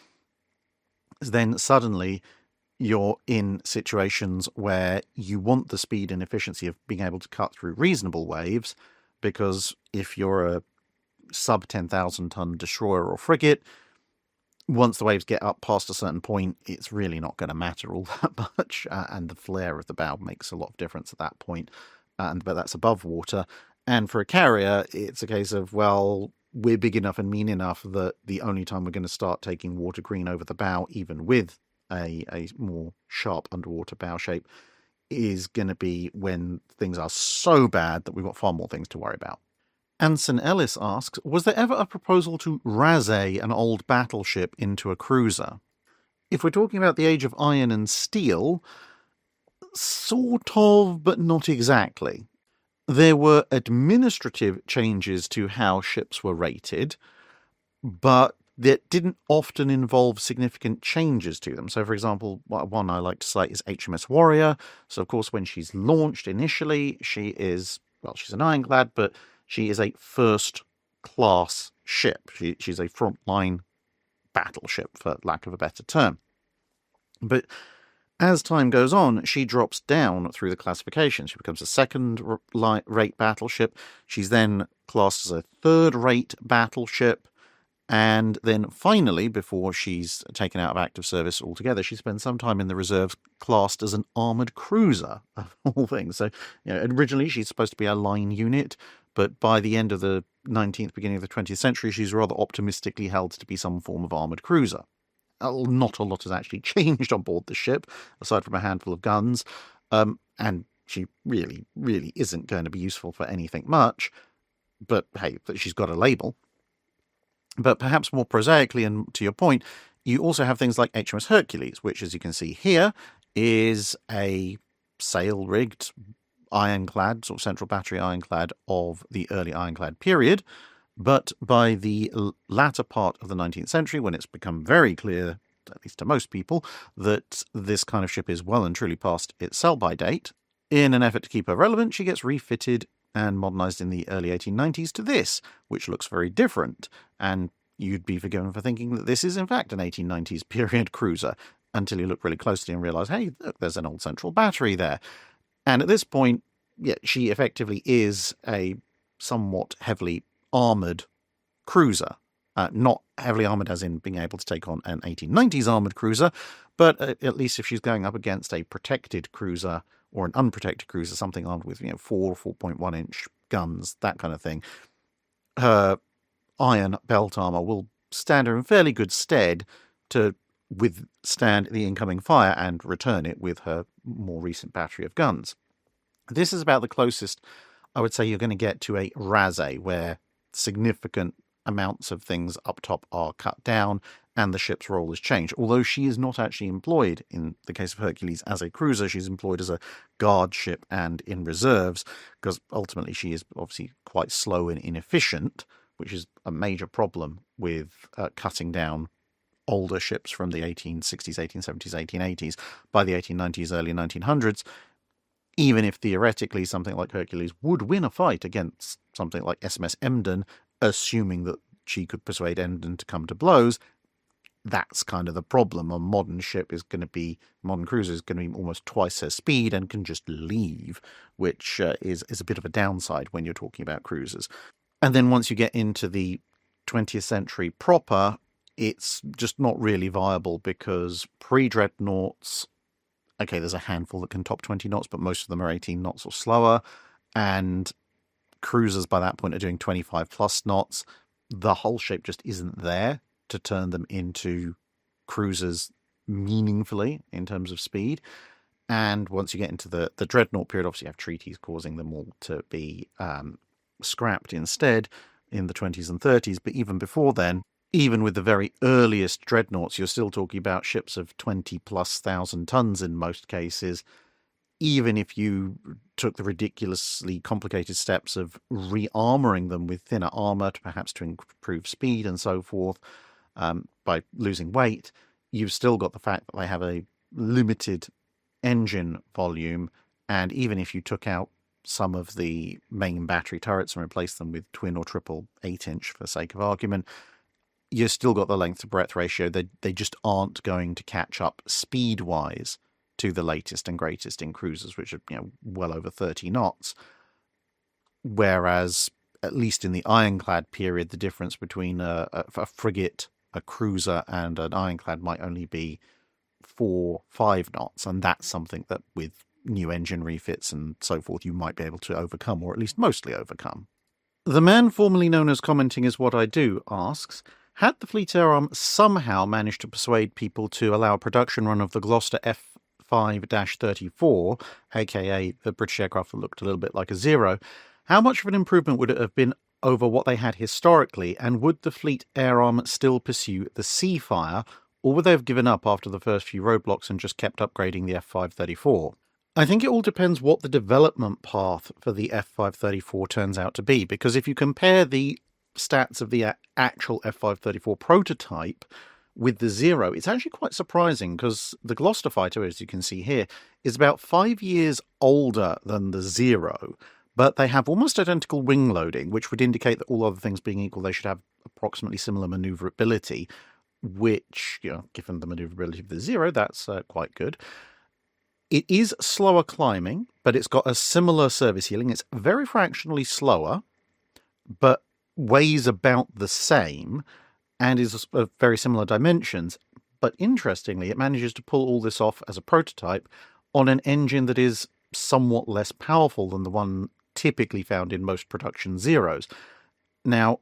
Then suddenly you're in situations where you want the speed and efficiency of being able to cut through reasonable waves, because if you're a sub 10,000 ton destroyer or frigate, once the waves get up past a certain point, it's really not going to matter all that much, and the flare of the bow makes a lot of difference at that point, but that's above water. And for a carrier, it's a case of, well, we're big enough and mean enough that the only time we're going to start taking water green over the bow, even with a more sharp underwater bow shape, is going to be when things are so bad that we've got far more things to worry about. Anson Ellis asks, was there ever a proposal to raze an old battleship into a cruiser? If we're talking about the age of iron and steel, sort of, but not exactly. There were administrative changes to how ships were rated, but that didn't often involve significant changes to them. So, for example, one I like to cite is HMS Warrior. So, of course, when she's launched initially, she's an ironclad, but she is a first-class ship. She's a frontline battleship, for lack of a better term. But as time goes on, she drops down through the classification. She becomes a second-rate battleship. She's then classed as a third-rate battleship. And then finally, before she's taken out of active service altogether, she spends some time in the reserves classed as an armoured cruiser, of all things. So, originally she's supposed to be a line unit, but by the end of the 19th, beginning of the 20th century, she's rather optimistically held to be some form of armoured cruiser. Not a lot has actually changed on board the ship, aside from a handful of guns, and she really, really isn't going to be useful for anything much, but hey, she's got a label. But perhaps more prosaically, and to your point, you also have things like HMS Hercules, which, as you can see here, is a sail-rigged ironclad, sort of central battery ironclad of the early ironclad period. But by the latter part of the 19th century, when it's become very clear, at least to most people, that this kind of ship is well and truly past its sell-by date, in an effort to keep her relevant, she gets refitted and modernised in the early 1890s to this, which looks very different, and you'd be forgiven for thinking that this is in fact an 1890s period cruiser. until you look really closely and realise, hey, look, there's an old central battery there. And at this point, yeah, she effectively is a somewhat heavily armoured cruiser. Not heavily armoured as in being able to take on an 1890s armoured cruiser, but at least if she's going up against a protected cruiser or an unprotected cruiser, something armed with 4.1 inch guns, that kind of thing, her iron belt armour will stand her in fairly good stead to withstand the incoming fire and return it with her more recent battery of guns. This is about the closest I would say you're going to get to a rasée, where significant amounts of things up top are cut down and the ship's role is changed. Although she is not actually employed, in the case of Hercules, as a cruiser, she's employed as a guard ship and in reserves, because ultimately she is obviously quite slow and inefficient, which is a major problem with cutting down older ships from the 1860s, 1870s, 1880s. By the 1890s, early 1900s, even if theoretically something like Hercules would win a fight against something like SMS Emden, assuming that she could persuade Emden to come to blows, that's kind of the problem. A modern ship is going to be, modern cruiser is going to be almost twice her speed and can just leave, which is a bit of a downside when you're talking about cruisers. And then once you get into the 20th century proper, it's just not really viable, because pre-dreadnoughts, okay, there's a handful that can top 20 knots, but most of them are 18 knots or slower, and cruisers by that point are doing 25 plus knots. The hull shape just isn't there to turn them into cruisers meaningfully in terms of speed. And once you get into the dreadnought period, obviously you have treaties causing them all to be scrapped instead in the 20s and 30s. But even before then, even with the very earliest dreadnoughts, you're still talking about ships of 20,000+ tons in most cases. Even if you took the ridiculously complicated steps of re-armouring them with thinner armour, perhaps to improve speed and so forth, by losing weight, you've still got the fact that they have a limited engine volume. And even if you took out some of the main battery turrets and replaced them with twin or triple 8-inch for sake of argument, you've still got the length to breadth ratio. They just aren't going to catch up speed-wise to the latest and greatest in cruisers, which are well over 30 knots. Whereas, at least in the ironclad period, the difference between a frigate, a cruiser, and an ironclad might only be 4-5 knots, and that's something that with new engine refits and so forth you might be able to overcome, or at least mostly overcome. The man formerly known as Commenting Is What I Do asks, had the Fleet Air Arm somehow managed to persuade people to allow a production run of the Gloucester F5-34, aka the British aircraft that looked a little bit like a Zero, how much of an improvement would it have been over what they had historically, and would the Fleet Air Arm still pursue the Seafire, or would they have given up after the first few roadblocks and just kept upgrading the F5-34? I think it all depends what the development path for the F5-34 turns out to be, because if you compare the stats of the actual F5-34 prototype with the Zero, it's actually quite surprising, because the Gloucester fighter, as you can see here, is about 5 years older than the Zero, but they have almost identical wing loading, which would indicate that all other things being equal, they should have approximately similar maneuverability, which, given the maneuverability of the Zero, that's quite good. It is slower climbing, but it's got a similar service ceiling. It's very fractionally slower, but weighs about the same and is of very similar dimensions. But interestingly, it manages to pull all this off as a prototype on an engine that is somewhat less powerful than the one typically found in most production Zeros. Now,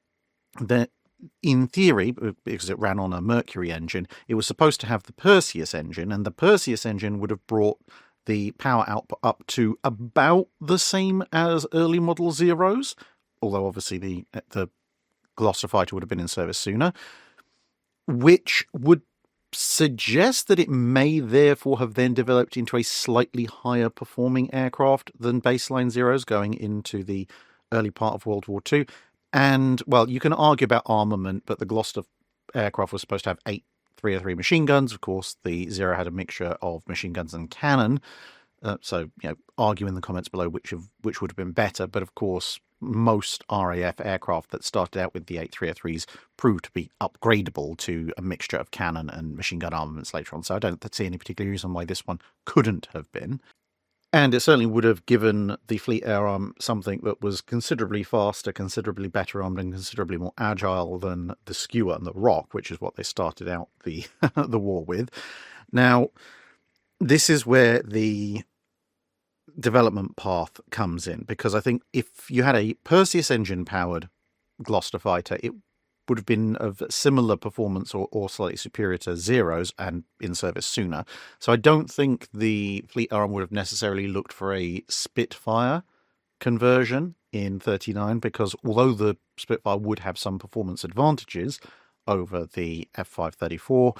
in theory, because it ran on a Mercury engine, it was supposed to have the Perseus engine, and the Perseus engine would have brought the power output up to about the same as early model Zeros, although obviously the Gloucester fighter would have been in service sooner, which would suggest that it may therefore have then developed into a slightly higher performing aircraft than baseline Zeros going into the early part of World War II. And, well, you can argue about armament, but the Gloucester aircraft was supposed to have 8 303 machine guns. Of course, the Zero had a mixture of machine guns and cannon. So, argue in the comments below which would have been better. But of course, most RAF aircraft that started out with the 8303s proved to be upgradable to a mixture of cannon and machine gun armaments later on. So I don't see any particular reason why this one couldn't have been. And it certainly would have given the Fleet Air Arm something that was considerably faster, considerably better armed, and considerably more agile than the Skua and the Rock, which is what they started out the the war with. Now, this is where the development path comes in, because I think if you had a Perseus engine-powered Gloucester fighter, it would have been of similar performance or slightly superior to Zeros and in service sooner. So I don't think the Fleet Arm would have necessarily looked for a Spitfire conversion in 39, because although the Spitfire would have some performance advantages over the F534,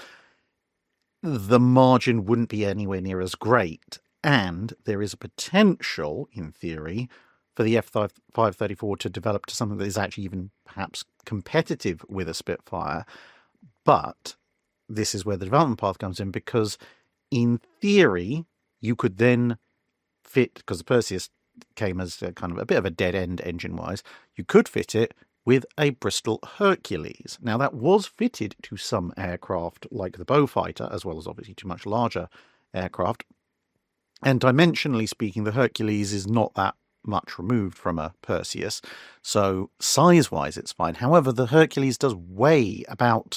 the margin wouldn't be anywhere near as great. And there is a potential, in theory, for the F534 to develop to something that is actually even perhaps competitive with a Spitfire. But this is where the development path comes in, because in theory, you could then fit, because the Perseus came as a kind of a bit of a dead end engine-wise, you could fit it with a Bristol Hercules. Now, that was fitted to some aircraft like the Beaufighter, as well as obviously to much larger aircraft. And dimensionally speaking, the Hercules is not that much removed from a Perseus, so size-wise it's fine. However, the Hercules does weigh about,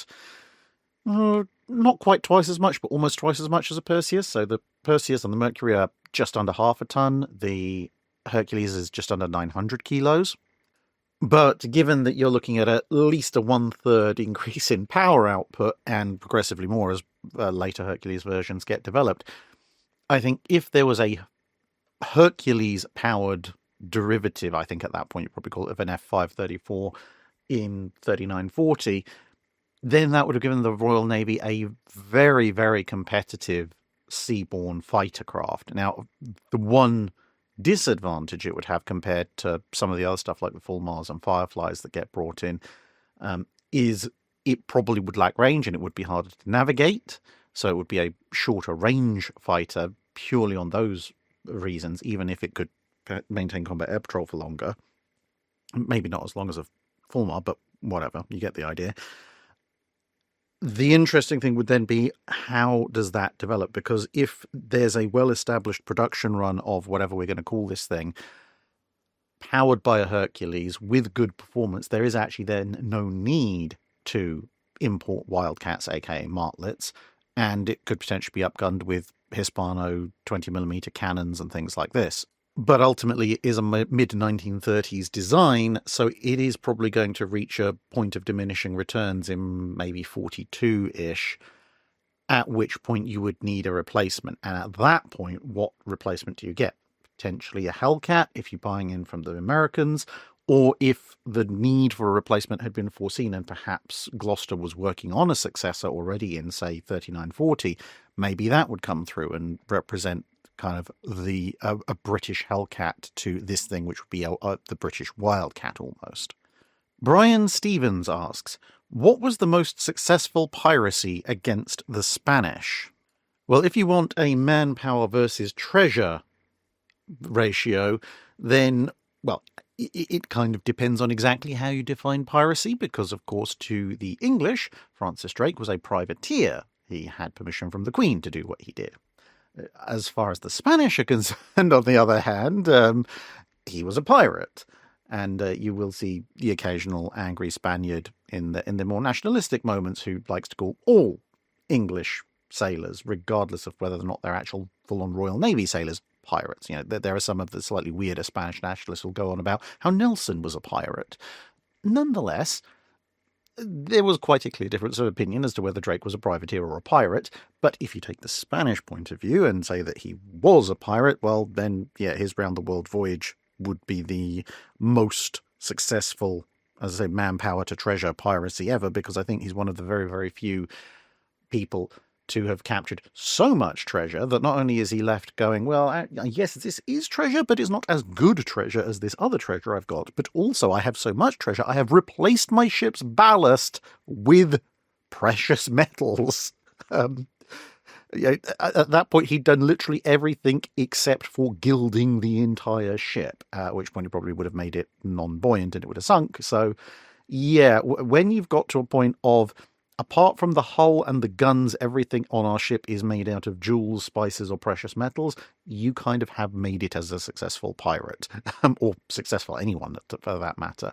not quite twice as much, but almost twice as much as a Perseus. So the Perseus and the Mercury are just under half a ton. The Hercules is just under 900 kilos. But given that you're looking at least a 1/3 increase in power output, and progressively more as later Hercules versions get developed, I think if there was a Hercules-powered derivative, I think at that point you'd probably call it, of an F534 in 3940, then that would have given the Royal Navy a very, very competitive seaborne fighter craft. Now, the one disadvantage it would have compared to some of the other stuff like the Fulmars and Fireflies that get brought in is it probably would lack range and it would be harder to navigate. So it would be a shorter range fighter purely on those reasons, even if it could maintain combat air patrol for longer. Maybe not as long as a Fulmar, but whatever, you get the idea. The interesting thing would then be, how does that develop? Because if there's a well-established production run of whatever we're going to call this thing, powered by a Hercules with good performance, there is actually then no need to import Wildcats, aka Martlets, and it could potentially be upgunned with Hispano 20mm cannons and things like this. But ultimately, it is a mid-1930s design, so it is probably going to reach a point of diminishing returns in maybe 42-ish, at which point you would need a replacement. And at that point, what replacement do you get? Potentially a Hellcat, if you're buying in from the Americans, or if the need for a replacement had been foreseen and perhaps Gloucester was working on a successor already in, say, 3940, maybe that would come through and represent kind of a British Hellcat to this thing, which would be the British Wildcat almost. Brian Stevens asks, what was the most successful piracy against the Spanish? Well, if you want a manpower versus treasure ratio, then, well, it kind of depends on exactly how you define piracy, because, of course, to the English, Francis Drake was a privateer. He had permission from the Queen to do what he did. As far as the Spanish are concerned, on the other hand, he was a pirate. And you will see the occasional angry Spaniard in the more nationalistic moments who likes to call all English sailors, regardless of whether or not they're actual full-on Royal Navy sailors, pirates. You know, there are some of the slightly weirder Spanish nationalists who'll go on about how Nelson was a pirate. Nonetheless, there was quite a clear difference of opinion as to whether Drake was a privateer or a pirate, but if you take the Spanish point of view and say that he was a pirate, well, then, yeah, his round-the-world voyage would be the most successful, as I say, manpower to treasure piracy ever, because I think he's one of the very, very few people to have captured so much treasure that not only is he left going, well, yes, this is treasure, but it's not as good treasure as this other treasure I've got, but also I have so much treasure, I have replaced my ship's ballast with precious metals. At that point, he'd done literally everything except for gilding the entire ship, at which point he probably would have made it non-buoyant and it would have sunk. So, yeah, when you've got to a point of, apart from the hull and the guns, everything on our ship is made out of jewels, spices, or precious metals, you kind of have made it as a successful pirate, or successful anyone for that matter.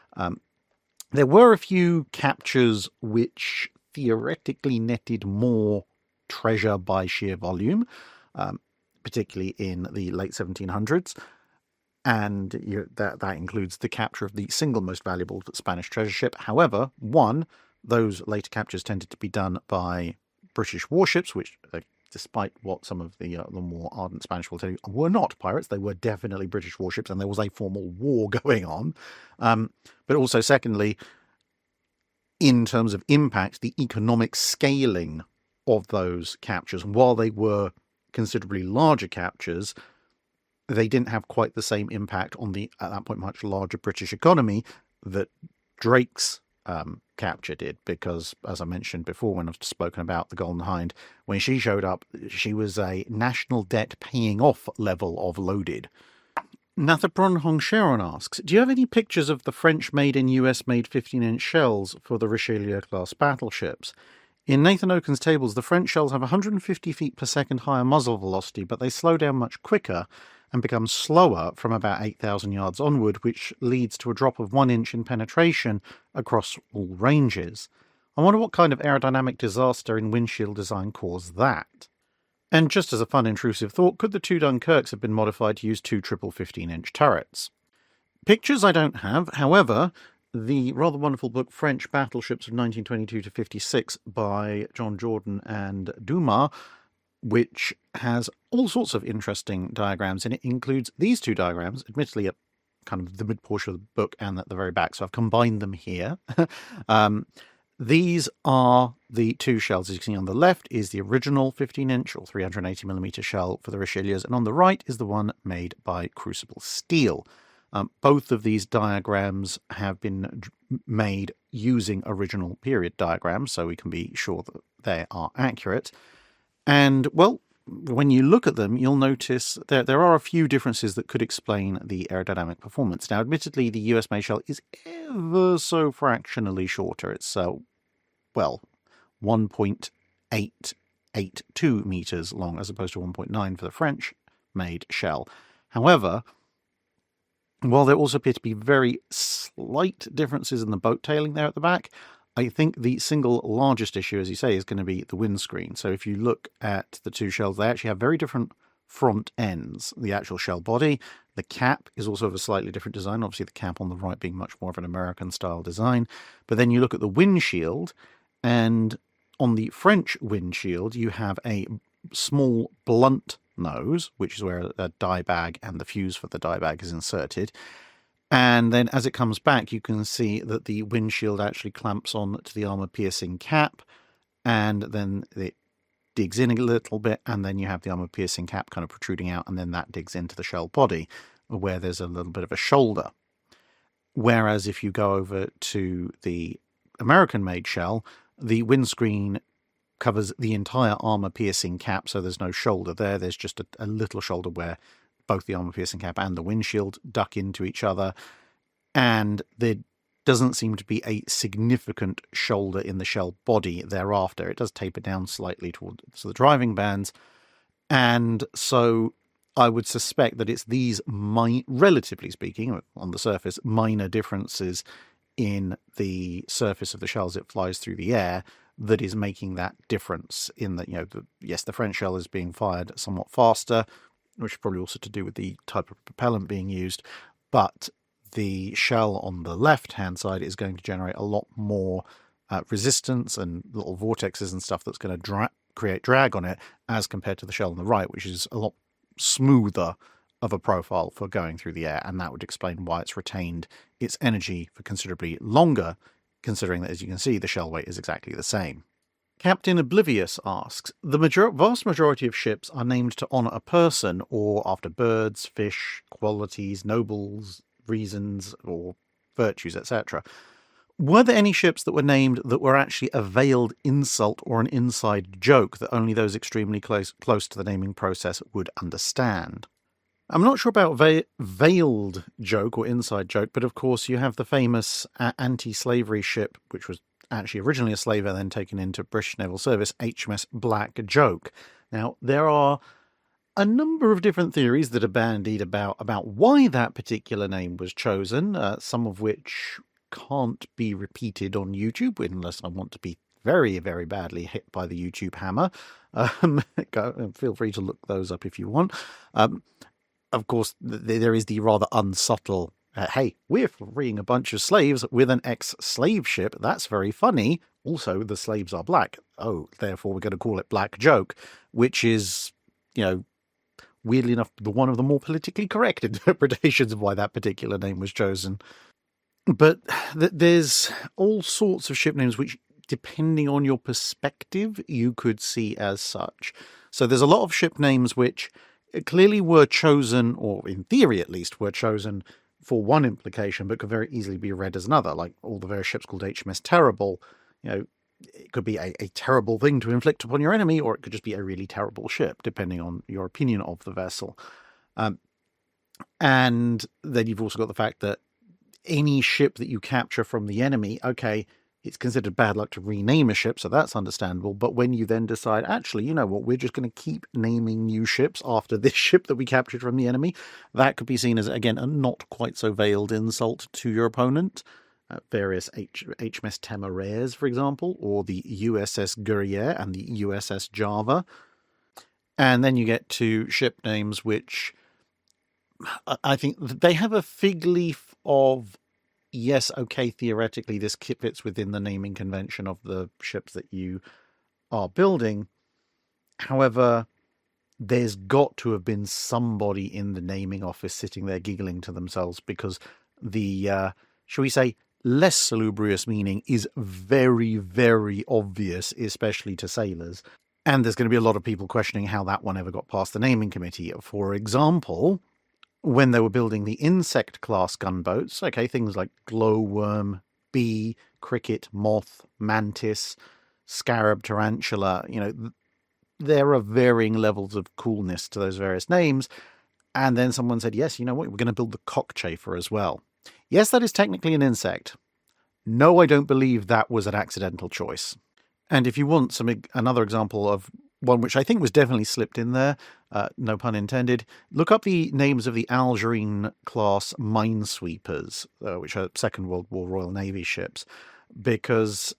There were a few captures which theoretically netted more treasure by sheer volume, particularly in the late 1700s. And that includes the capture of the single most valuable Spanish treasure ship. However, those later captures tended to be done by British warships, which, despite what some of the more ardent Spanish will tell you, were not pirates. They were definitely British warships, and there was a formal war going on. But also, secondly, in terms of impact, the economic scaling of those captures, while they were considerably larger captures, they didn't have quite the same impact on the, at that point, much larger British economy that Drake's capture did, because, as I mentioned before when I've spoken about the Golden Hind, when she showed up, she was a national debt paying off level of loaded. Nathapron Hongsharon asks, do you have any pictures of the French-made and US-made 15-inch shells for the Richelieu-class battleships? In Nathan Oaken's tables, the French shells have 150 feet per second higher muzzle velocity, but they slow down much quicker and become slower from about 8,000 yards onward, which leads to a drop of 1 inch in penetration across all ranges. I wonder what kind of aerodynamic disaster in windshield design caused that. And just as a fun intrusive thought, could the two Dunkirks have been modified to use two triple 15-inch turrets? Pictures I don't have, however, the rather wonderful book French Battleships of 1922 to 56 by John Jordan and Dumas, which has all sorts of interesting diagrams, and it includes these two diagrams, admittedly at kind of the mid-portion of the book and at the very back, so I've combined them here. These are the two shells. As you can see on the left is the original 15-inch or 380mm shell for the Richelieus, and on the right is the one made by Crucible Steel. Both of these diagrams have been made using original period diagrams, so we can be sure that they are accurate. And, well, when you look at them, you'll notice that there are a few differences that could explain the aerodynamic performance. Now, admittedly, the US-made shell is ever so fractionally shorter. It's, 1.882 meters long as opposed to 1.9 for the French-made shell. However, while there also appear to be very slight differences in the boat tailing there at the back, I think the single largest issue, as you say, is going to be the windscreen. So if you look at the two shells, they actually have very different front ends. The actual shell body, the cap is also of a slightly different design. Obviously, the cap on the right being much more of an American-style design. But then you look at the windshield, and on the French windshield, you have a small blunt nose, which is where a dye bag and the fuse for the dye bag is inserted. And then as it comes back, you can see that the windshield actually clamps on to the armor-piercing cap, and then it digs in a little bit, and then you have the armor-piercing cap kind of protruding out, and then that digs into the shell body, where there's a little bit of a shoulder. Whereas if you go over to the American-made shell, the windscreen covers the entire armor-piercing cap, so there's no shoulder there. There's just a little shoulder where both the armor-piercing cap and the windshield duck into each other, and there doesn't seem to be a significant shoulder in the shell body thereafter. It does taper down slightly towards the driving bands, and so I would suspect that it's these, relatively speaking, on the surface, minor differences in the surface of the shell as it flies through the air that is making that difference in that, yes, the French shell is being fired somewhat faster, which is probably also to do with the type of propellant being used, but the shell on the left-hand side is going to generate a lot more resistance and little vortexes and stuff that's going to create drag on it as compared to the shell on the right, which is a lot smoother of a profile for going through the air, and that would explain why it's retained its energy for considerably longer, considering that, as you can see, the shell weight is exactly the same. Captain Oblivious asks, the vast majority of ships are named to honour a person or after birds, fish, qualities, nobles, reasons, or virtues, etc. Were there any ships that were named that were actually a veiled insult or an inside joke that only those extremely close to the naming process would understand? I'm not sure about veiled joke or inside joke, but of course you have the famous anti-slavery ship, which was actually originally a slaver, then taken into British naval service, HMS Black Joke. Now, there are a number of different theories that are bandied about why that particular name was chosen, some of which can't be repeated on YouTube unless I want to be very, very badly hit by the YouTube hammer. Feel free to look those up if you want. Of course, there is the rather unsubtle, hey, we're freeing a bunch of slaves with an ex-slave ship. That's very funny. Also, the slaves are black. Oh, therefore we're going to call it Black Joke, which is, weirdly enough, one of the more politically correct interpretations of why that particular name was chosen. But there's all sorts of ship names which, depending on your perspective, you could see as such. So there's a lot of ship names which clearly were chosen, or in theory at least, were chosen for one implication, but could very easily be read as another, like all the various ships called HMS Terrible. It could be a terrible thing to inflict upon your enemy, or it could just be a really terrible ship, depending on your opinion of the vessel. And then you've also got the fact that any ship that you capture from the enemy, okay, it's considered bad luck to rename a ship, so that's understandable. But when you then decide, actually, you know what, we're just going to keep naming new ships after this ship that we captured from the enemy, that could be seen as, again, a not quite so veiled insult to your opponent. Various HMS Temeraires, for example, or the USS Guerriere and the USS Java. And then you get to ship names which I think they have a fig leaf of, yes, okay, theoretically this fits within the naming convention of the ships that you are building. However, there's got to have been somebody in the naming office sitting there giggling to themselves, because the, shall we say, less salubrious meaning is very, very obvious, especially to sailors. And there's going to be a lot of people questioning how that one ever got past the naming committee. For example, when they were building the insect class gunboats, okay, things like glowworm, bee, cricket, moth, mantis, scarab, tarantula, there are varying levels of coolness to those various names. And then someone said, yes, you know what, we're going to build the cockchafer as well. Yes, that is technically an insect. No, I don't believe that was an accidental choice. And if you want another example of one which I think was definitely slipped in there, no pun intended, look up the names of the Algerine class minesweepers, which are Second World War Royal Navy ships, because,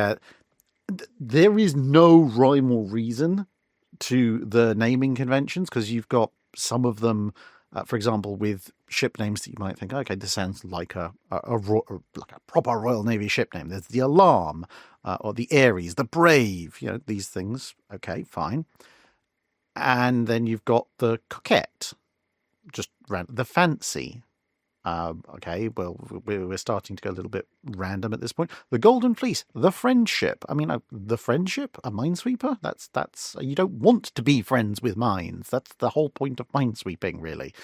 there is no rhyme or reason to the naming conventions, because you've got some of them, for example, with ship names that you might think, okay, this sounds like a proper Royal Navy ship name. There's the Alarm, or the Aries, the Brave, these things. Okay, fine. And then you've got the Coquette, just the Fancy. Okay, well, we're starting to go a little bit random at this point. The Golden Fleece, the Friendship. I mean, the Friendship, a minesweeper? That's you don't want to be friends with mines. That's the whole point of minesweeping, really.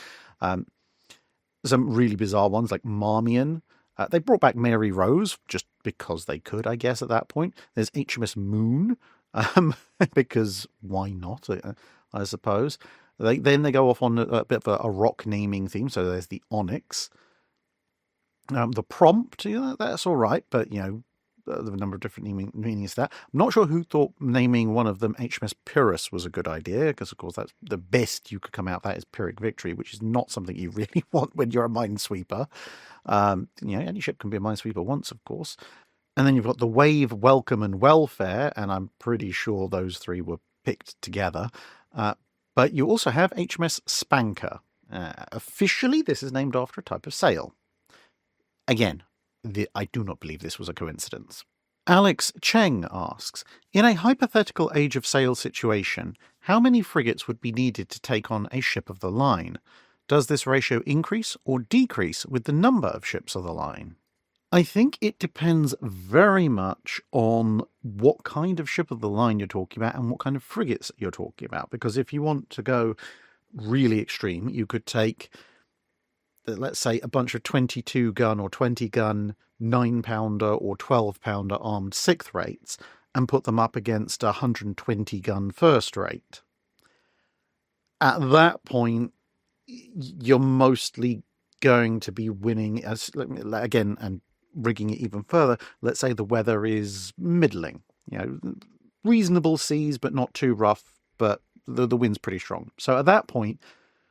Some really bizarre ones like Marmion. They brought back Mary Rose just because they could, I guess, at that point. There's HMS Moon, because why not, I suppose. Then they go off on a bit of a rock naming theme. So there's the Onyx. The Prompt, that's all right, but, there are a number of different meanings to that. I'm not sure who thought naming one of them HMS Pyrrhus was a good idea, because, of course, that's the best you could come out that is Pyrrhic Victory, which is not something you really want when you're a minesweeper. Any ship can be a minesweeper once, of course. And then you've got the Wave, Welcome, and Welfare, and I'm pretty sure those three were picked together. But you also have HMS Spanker. Officially, this is named after a type of sail. Again, I do not believe this was a coincidence. Alex Cheng asks, in a hypothetical Age of Sail situation, how many frigates would be needed to take on a ship of the line? Does this ratio increase or decrease with the number of ships of the line? I think it depends very much on what kind of ship of the line you're talking about and what kind of frigates you're talking about. Because if you want to go really extreme, you could take let's say, a bunch of 22 gun or 20 gun 9-pounder or 12-pounder armed sixth rates and put them up against a 120 gun first rate. At that point, you're mostly going to be winning, as again, and rigging it even further. Let's say the weather is middling, reasonable seas, but not too rough, but the wind's pretty strong. So at that point,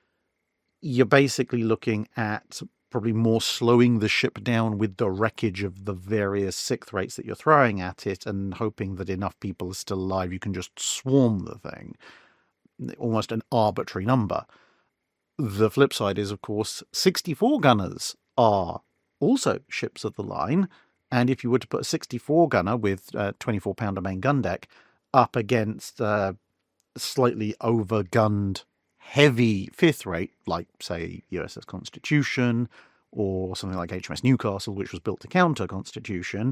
you're basically looking at probably more slowing the ship down with the wreckage of the various sixth rates that you're throwing at it and hoping that enough people are still alive. You can just swarm the thing. Almost an arbitrary number. The flip side is, of course, 64 gunners are also ships of the line. And if you were to put a 64 gunner with a 24-pounder main gun deck up against a slightly overgunned heavy fifth rate, like, say, USS Constitution or something like HMS Newcastle, which was built to counter Constitution,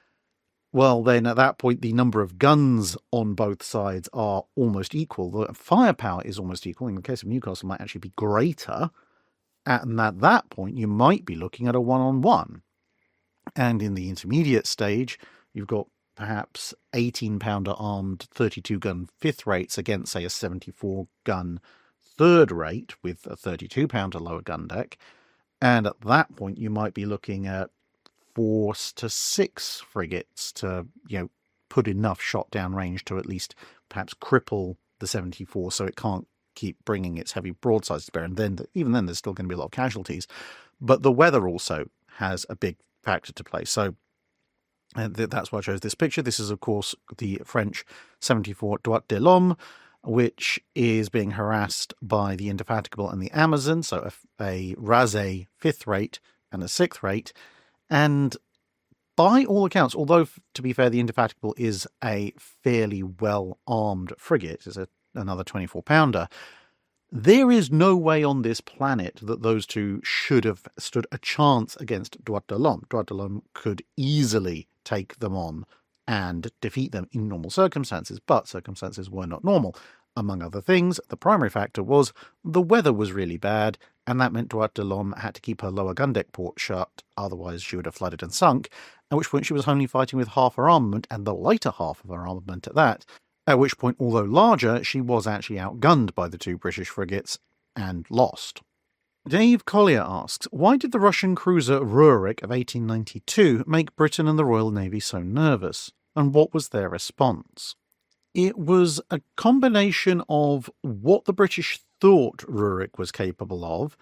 well, then at that point, the number of guns on both sides are almost equal. The firepower is almost equal. In the case of Newcastle, might actually be greater. And at that point, you might be looking at a one-on-one. And in the intermediate stage, you've got perhaps 18-pounder armed 32-gun fifth rates against, say, a 74-gun third rate with a 32-pounder lower gun deck. And at that point, you might be looking at 4 to 6 frigates to, put enough shot down range to at least perhaps cripple the 74 so it can't keep bringing its heavy broadsides to bear. And then, even then, there's still going to be a lot of casualties. But the weather also has a big factor to play. So that's why I chose this picture. This is, of course, the French 74 Droit de l'Homme, which is being harassed by the Indefatigable and the Amazon, so a Rasé fifth rate and a sixth rate. And by all accounts, although, to be fair, the Indefatigable is a fairly well-armed frigate, it's another 24-pounder, there is no way on this planet that those two should have stood a chance against Droit de l'Homme. Droit de l'Homme could easily take them on and defeat them in normal circumstances, but circumstances were not normal. Among other things, the primary factor was the weather was really bad, and that meant Droit de l'Homme had to keep her lower gun deck port shut, otherwise she would have flooded and sunk, at which point she was only fighting with half her armament, and the lighter half of her armament at that, at which point, although larger, she was actually outgunned by the two British frigates and lost. Dave Collier asks, why did the Russian cruiser Rurik of 1892 make Britain and the Royal Navy so nervous? And what was their response? It was a combination of what the British thought Rurik was capable of,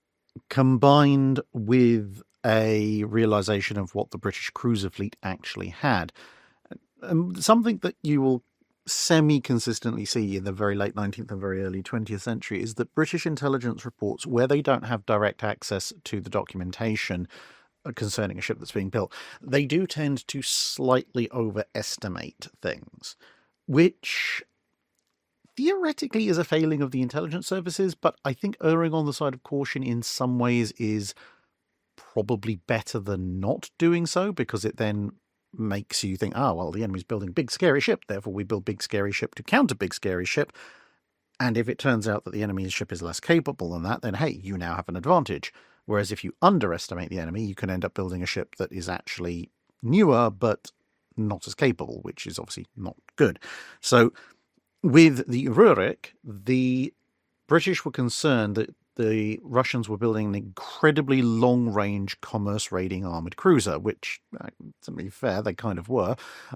combined with a realization of what the British cruiser fleet actually had. Something that you will semi-consistently see in the very late 19th and very early 20th century is that British intelligence reports, where they don't have direct access to the documentation concerning a ship that's being built, they do tend to slightly overestimate things, which theoretically is a failing of the intelligence services, but I think erring on the side of caution in some ways is probably better than not doing so, because it then makes you think, well, the enemy's building big scary ship, therefore we build big scary ship to counter big scary ship. And if it turns out that the enemy's ship is less capable than that, then hey, you now have an advantage. Whereas if you underestimate the enemy, you can end up building a ship that is actually newer but not as capable, which is obviously not good. So with the Rurik, the British were concerned that the Russians were building an incredibly long-range commerce-raiding armoured cruiser, which, to be fair, they kind of were.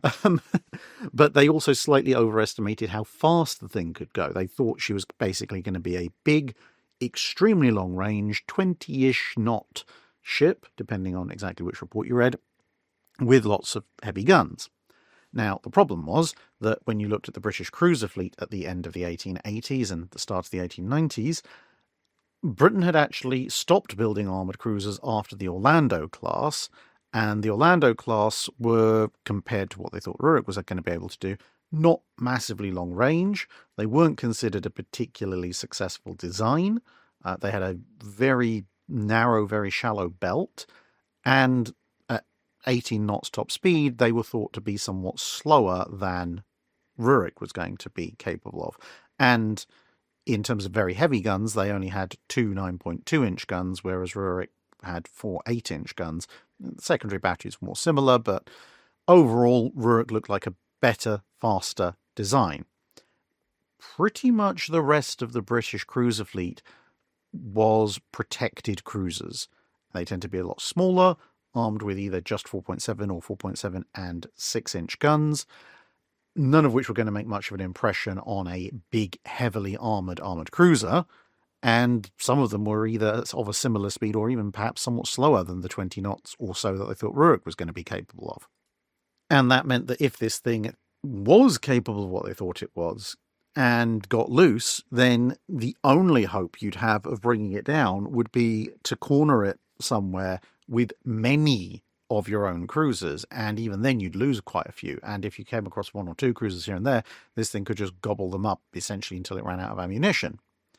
But they also slightly overestimated how fast the thing could go. They thought she was basically going to be a big, extremely long-range, 20-ish knot ship, depending on exactly which report you read, with lots of heavy guns. Now, the problem was that when you looked at the British cruiser fleet at the end of the 1880s and the start of the 1890s, Britain had actually stopped building armoured cruisers after the Orlando class, and the Orlando class were, compared to what they thought Rurik was going to be able to do, not massively long range. They weren't considered a particularly successful design. They had a very narrow, very shallow belt, and at 18 knots top speed, they were thought to be somewhat slower than Rurik was going to be capable of. And In terms of very heavy guns, they only had 2 9.2-inch guns, whereas Rurik had 4 8-inch guns. The secondary batteries were more similar, but overall, Rurik looked like a better, faster design. Pretty much the rest of the British cruiser fleet was protected cruisers. They tend to be a lot smaller, armed with either just 4.7 or 4.7 and 6-inch guns, none of which were going to make much of an impression on a big, heavily armoured cruiser, and some of them were either of a similar speed or even perhaps somewhat slower than the 20 knots or so that they thought Rurik was going to be capable of. And that meant that if this thing was capable of what they thought it was and got loose, then the only hope you'd have of bringing it down would be to corner it somewhere with many of your own cruisers, and even then you'd lose quite a few. And if you came across 1 or 2 cruisers here and there, this thing could just gobble them up essentially until it ran out of ammunition.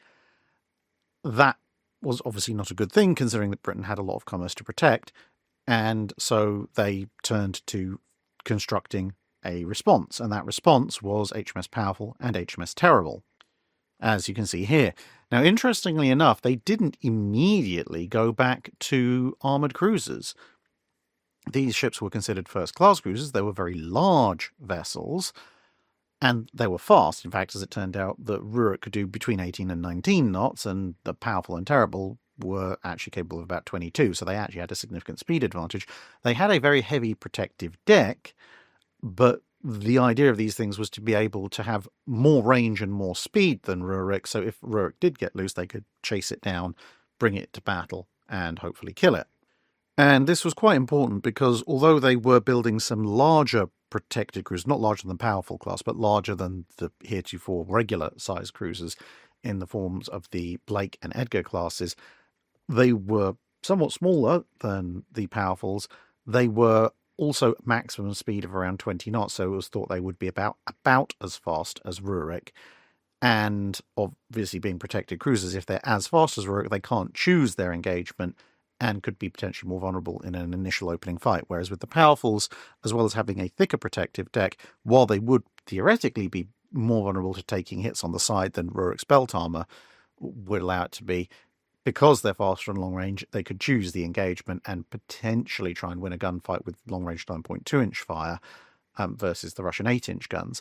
That was obviously not a good thing, considering that Britain had a lot of commerce to protect, and so they turned to constructing a response, and that response was HMS Powerful and HMS Terrible, as you can see here. Now, interestingly enough, they didn't immediately go back to armoured cruisers. These ships were considered first-class cruisers. They were very large vessels, and they were fast. In fact, as it turned out, the Rurik could do between 18 and 19 knots, and the Powerful and Terrible were actually capable of about 22, so they actually had a significant speed advantage. They had a very heavy protective deck, but the idea of these things was to be able to have more range and more speed than Rurik, so if Rurik did get loose, they could chase it down, bring it to battle, and hopefully kill it. And this was quite important because although they were building some larger protected cruisers, not larger than Powerful class, but larger than the heretofore regular-sized cruisers in the forms of the Blake and Edgar classes, they were somewhat smaller than the Powerfuls. They were also maximum speed of around 20 knots, so it was thought they would be about as fast as Rurik. And obviously being protected cruisers, if they're as fast as Rurik, they can't choose their engagement and could be potentially more vulnerable in an initial opening fight. Whereas with the Powerfuls, as well as having a thicker protective deck, while they would theoretically be more vulnerable to taking hits on the side than Rurik's belt armour would allow it to be, because they're faster and long range, they could choose the engagement and potentially try and win a gunfight with long range 9.2-inch fire versus the Russian 8-inch guns.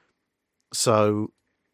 So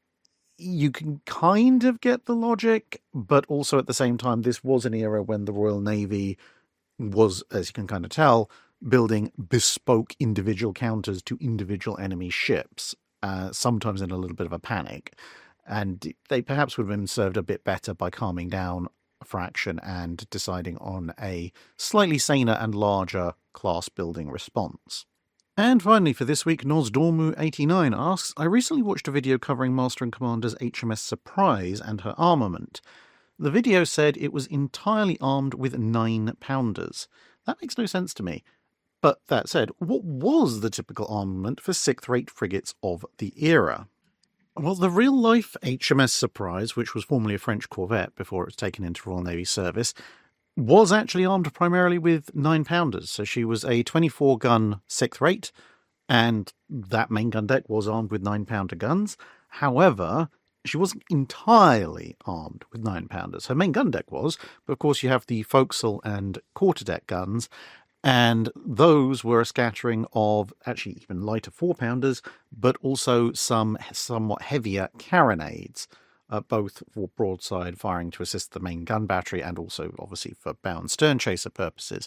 you can kind of get the logic, but also at the same time, this was an era when the Royal Navy was, as you can kind of tell, building bespoke individual counters to individual enemy ships, sometimes in a little bit of a panic. And they perhaps would have been served a bit better by calming down a fraction and deciding on a slightly saner and larger class building response. And finally for this week, Nosdormu89 asks, I recently watched a video covering Master and Commander's HMS Surprise and her armament. The video said it was entirely armed with 9-pounders. That makes no sense to me. But that said, what was the typical armament for 6th-rate frigates of the era? Well, the real-life HMS Surprise, which was formerly a French corvette before it was taken into Royal Navy service, was actually armed primarily with 9-pounders. So she was a 24-gun 6th rate, and that main gun deck was armed with 9-pounder guns. However, she wasn't entirely armed with 9-pounders. Her main gun deck was, but of course you have the forecastle and quarterdeck guns, and those were a scattering of actually even lighter 4-pounders, but also some somewhat heavier carronades, both for broadside firing to assist the main gun battery and also obviously for bow and stern chaser purposes.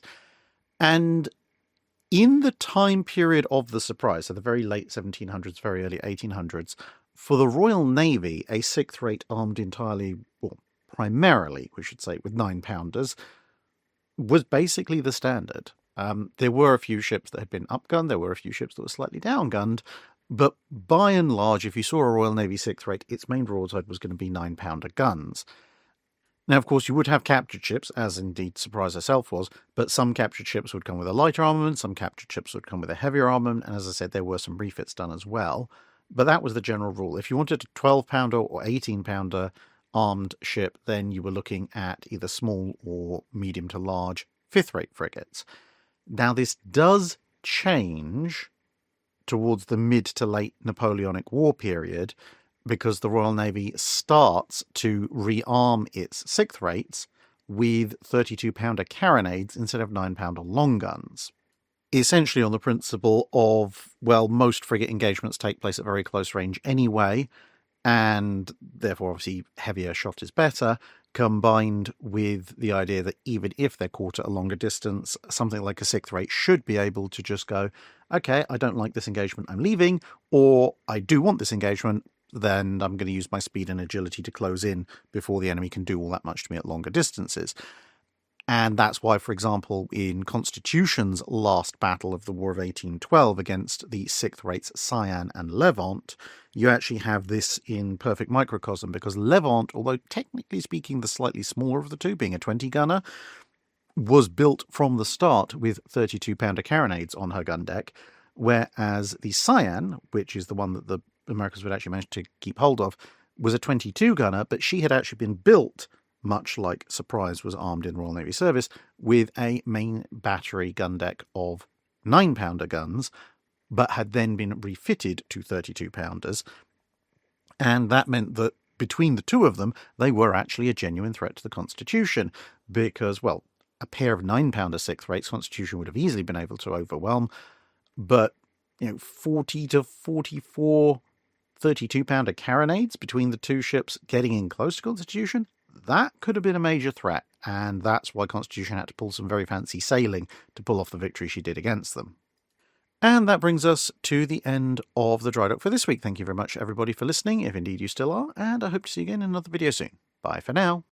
And in the time period of the Surprise, so the very late 1700s, very early 1800s, for the Royal Navy, a 6th rate armed entirely, well, primarily, we should say, with 9-pounders was basically the standard. There were a few ships that had been upgunned, there were a few ships that were slightly downgunned, but by and large, if you saw a Royal Navy 6th rate, its main broadside was going to be 9-pounder guns. Now, of course, you would have captured ships, as indeed Surprise herself was, but some captured ships would come with a lighter armament, some captured ships would come with a heavier armament, and as I said, there were some refits done as well. But that was the general rule. If you wanted a 12-pounder or 18-pounder armed ship, then you were looking at either small or medium to large 5th-rate frigates. Now, this does change towards the mid to late Napoleonic War period, because the Royal Navy starts to rearm its 6th rates with 32-pounder carronades instead of 9-pounder long guns. Essentially on the principle of, well, most frigate engagements take place at very close range anyway, and therefore obviously heavier shot is better, combined with the idea that even if they're caught at a longer distance, something like a 6th rate should be able to just go, okay, I don't like this engagement, I'm leaving, or I do want this engagement, then I'm going to use my speed and agility to close in before the enemy can do all that much to me at longer distances. And that's why, for example, in Constitution's last battle of the War of 1812 against the 6th rates Cyane and Levant, you actually have this in perfect microcosm, because Levant, although technically speaking the slightly smaller of the two, being a 20-gunner, was built from the start with 32-pounder carronades on her gun deck, whereas the Cyane, which is the one that the Americans would actually manage to keep hold of, was a 22-gunner, but she had actually been built, much like Surprise was armed in Royal Navy service, with a main battery gun deck of 9-pounder guns, but had then been refitted to 32-pounders. And that meant that between the two of them, they were actually a genuine threat to the Constitution, because, well, a pair of 9-pounder 6th rates Constitution would have easily been able to overwhelm, but 40 to 44 32-pounder carronades between the two ships getting in close to Constitution, that could have been a major threat, and that's why Constitution had to pull some very fancy sailing to pull off the victory she did against them. And that brings us to the end of the Dry Dock for this week. Thank you very much, everybody, for listening, if indeed you still are, and I hope to see you again in another video soon. Bye for now.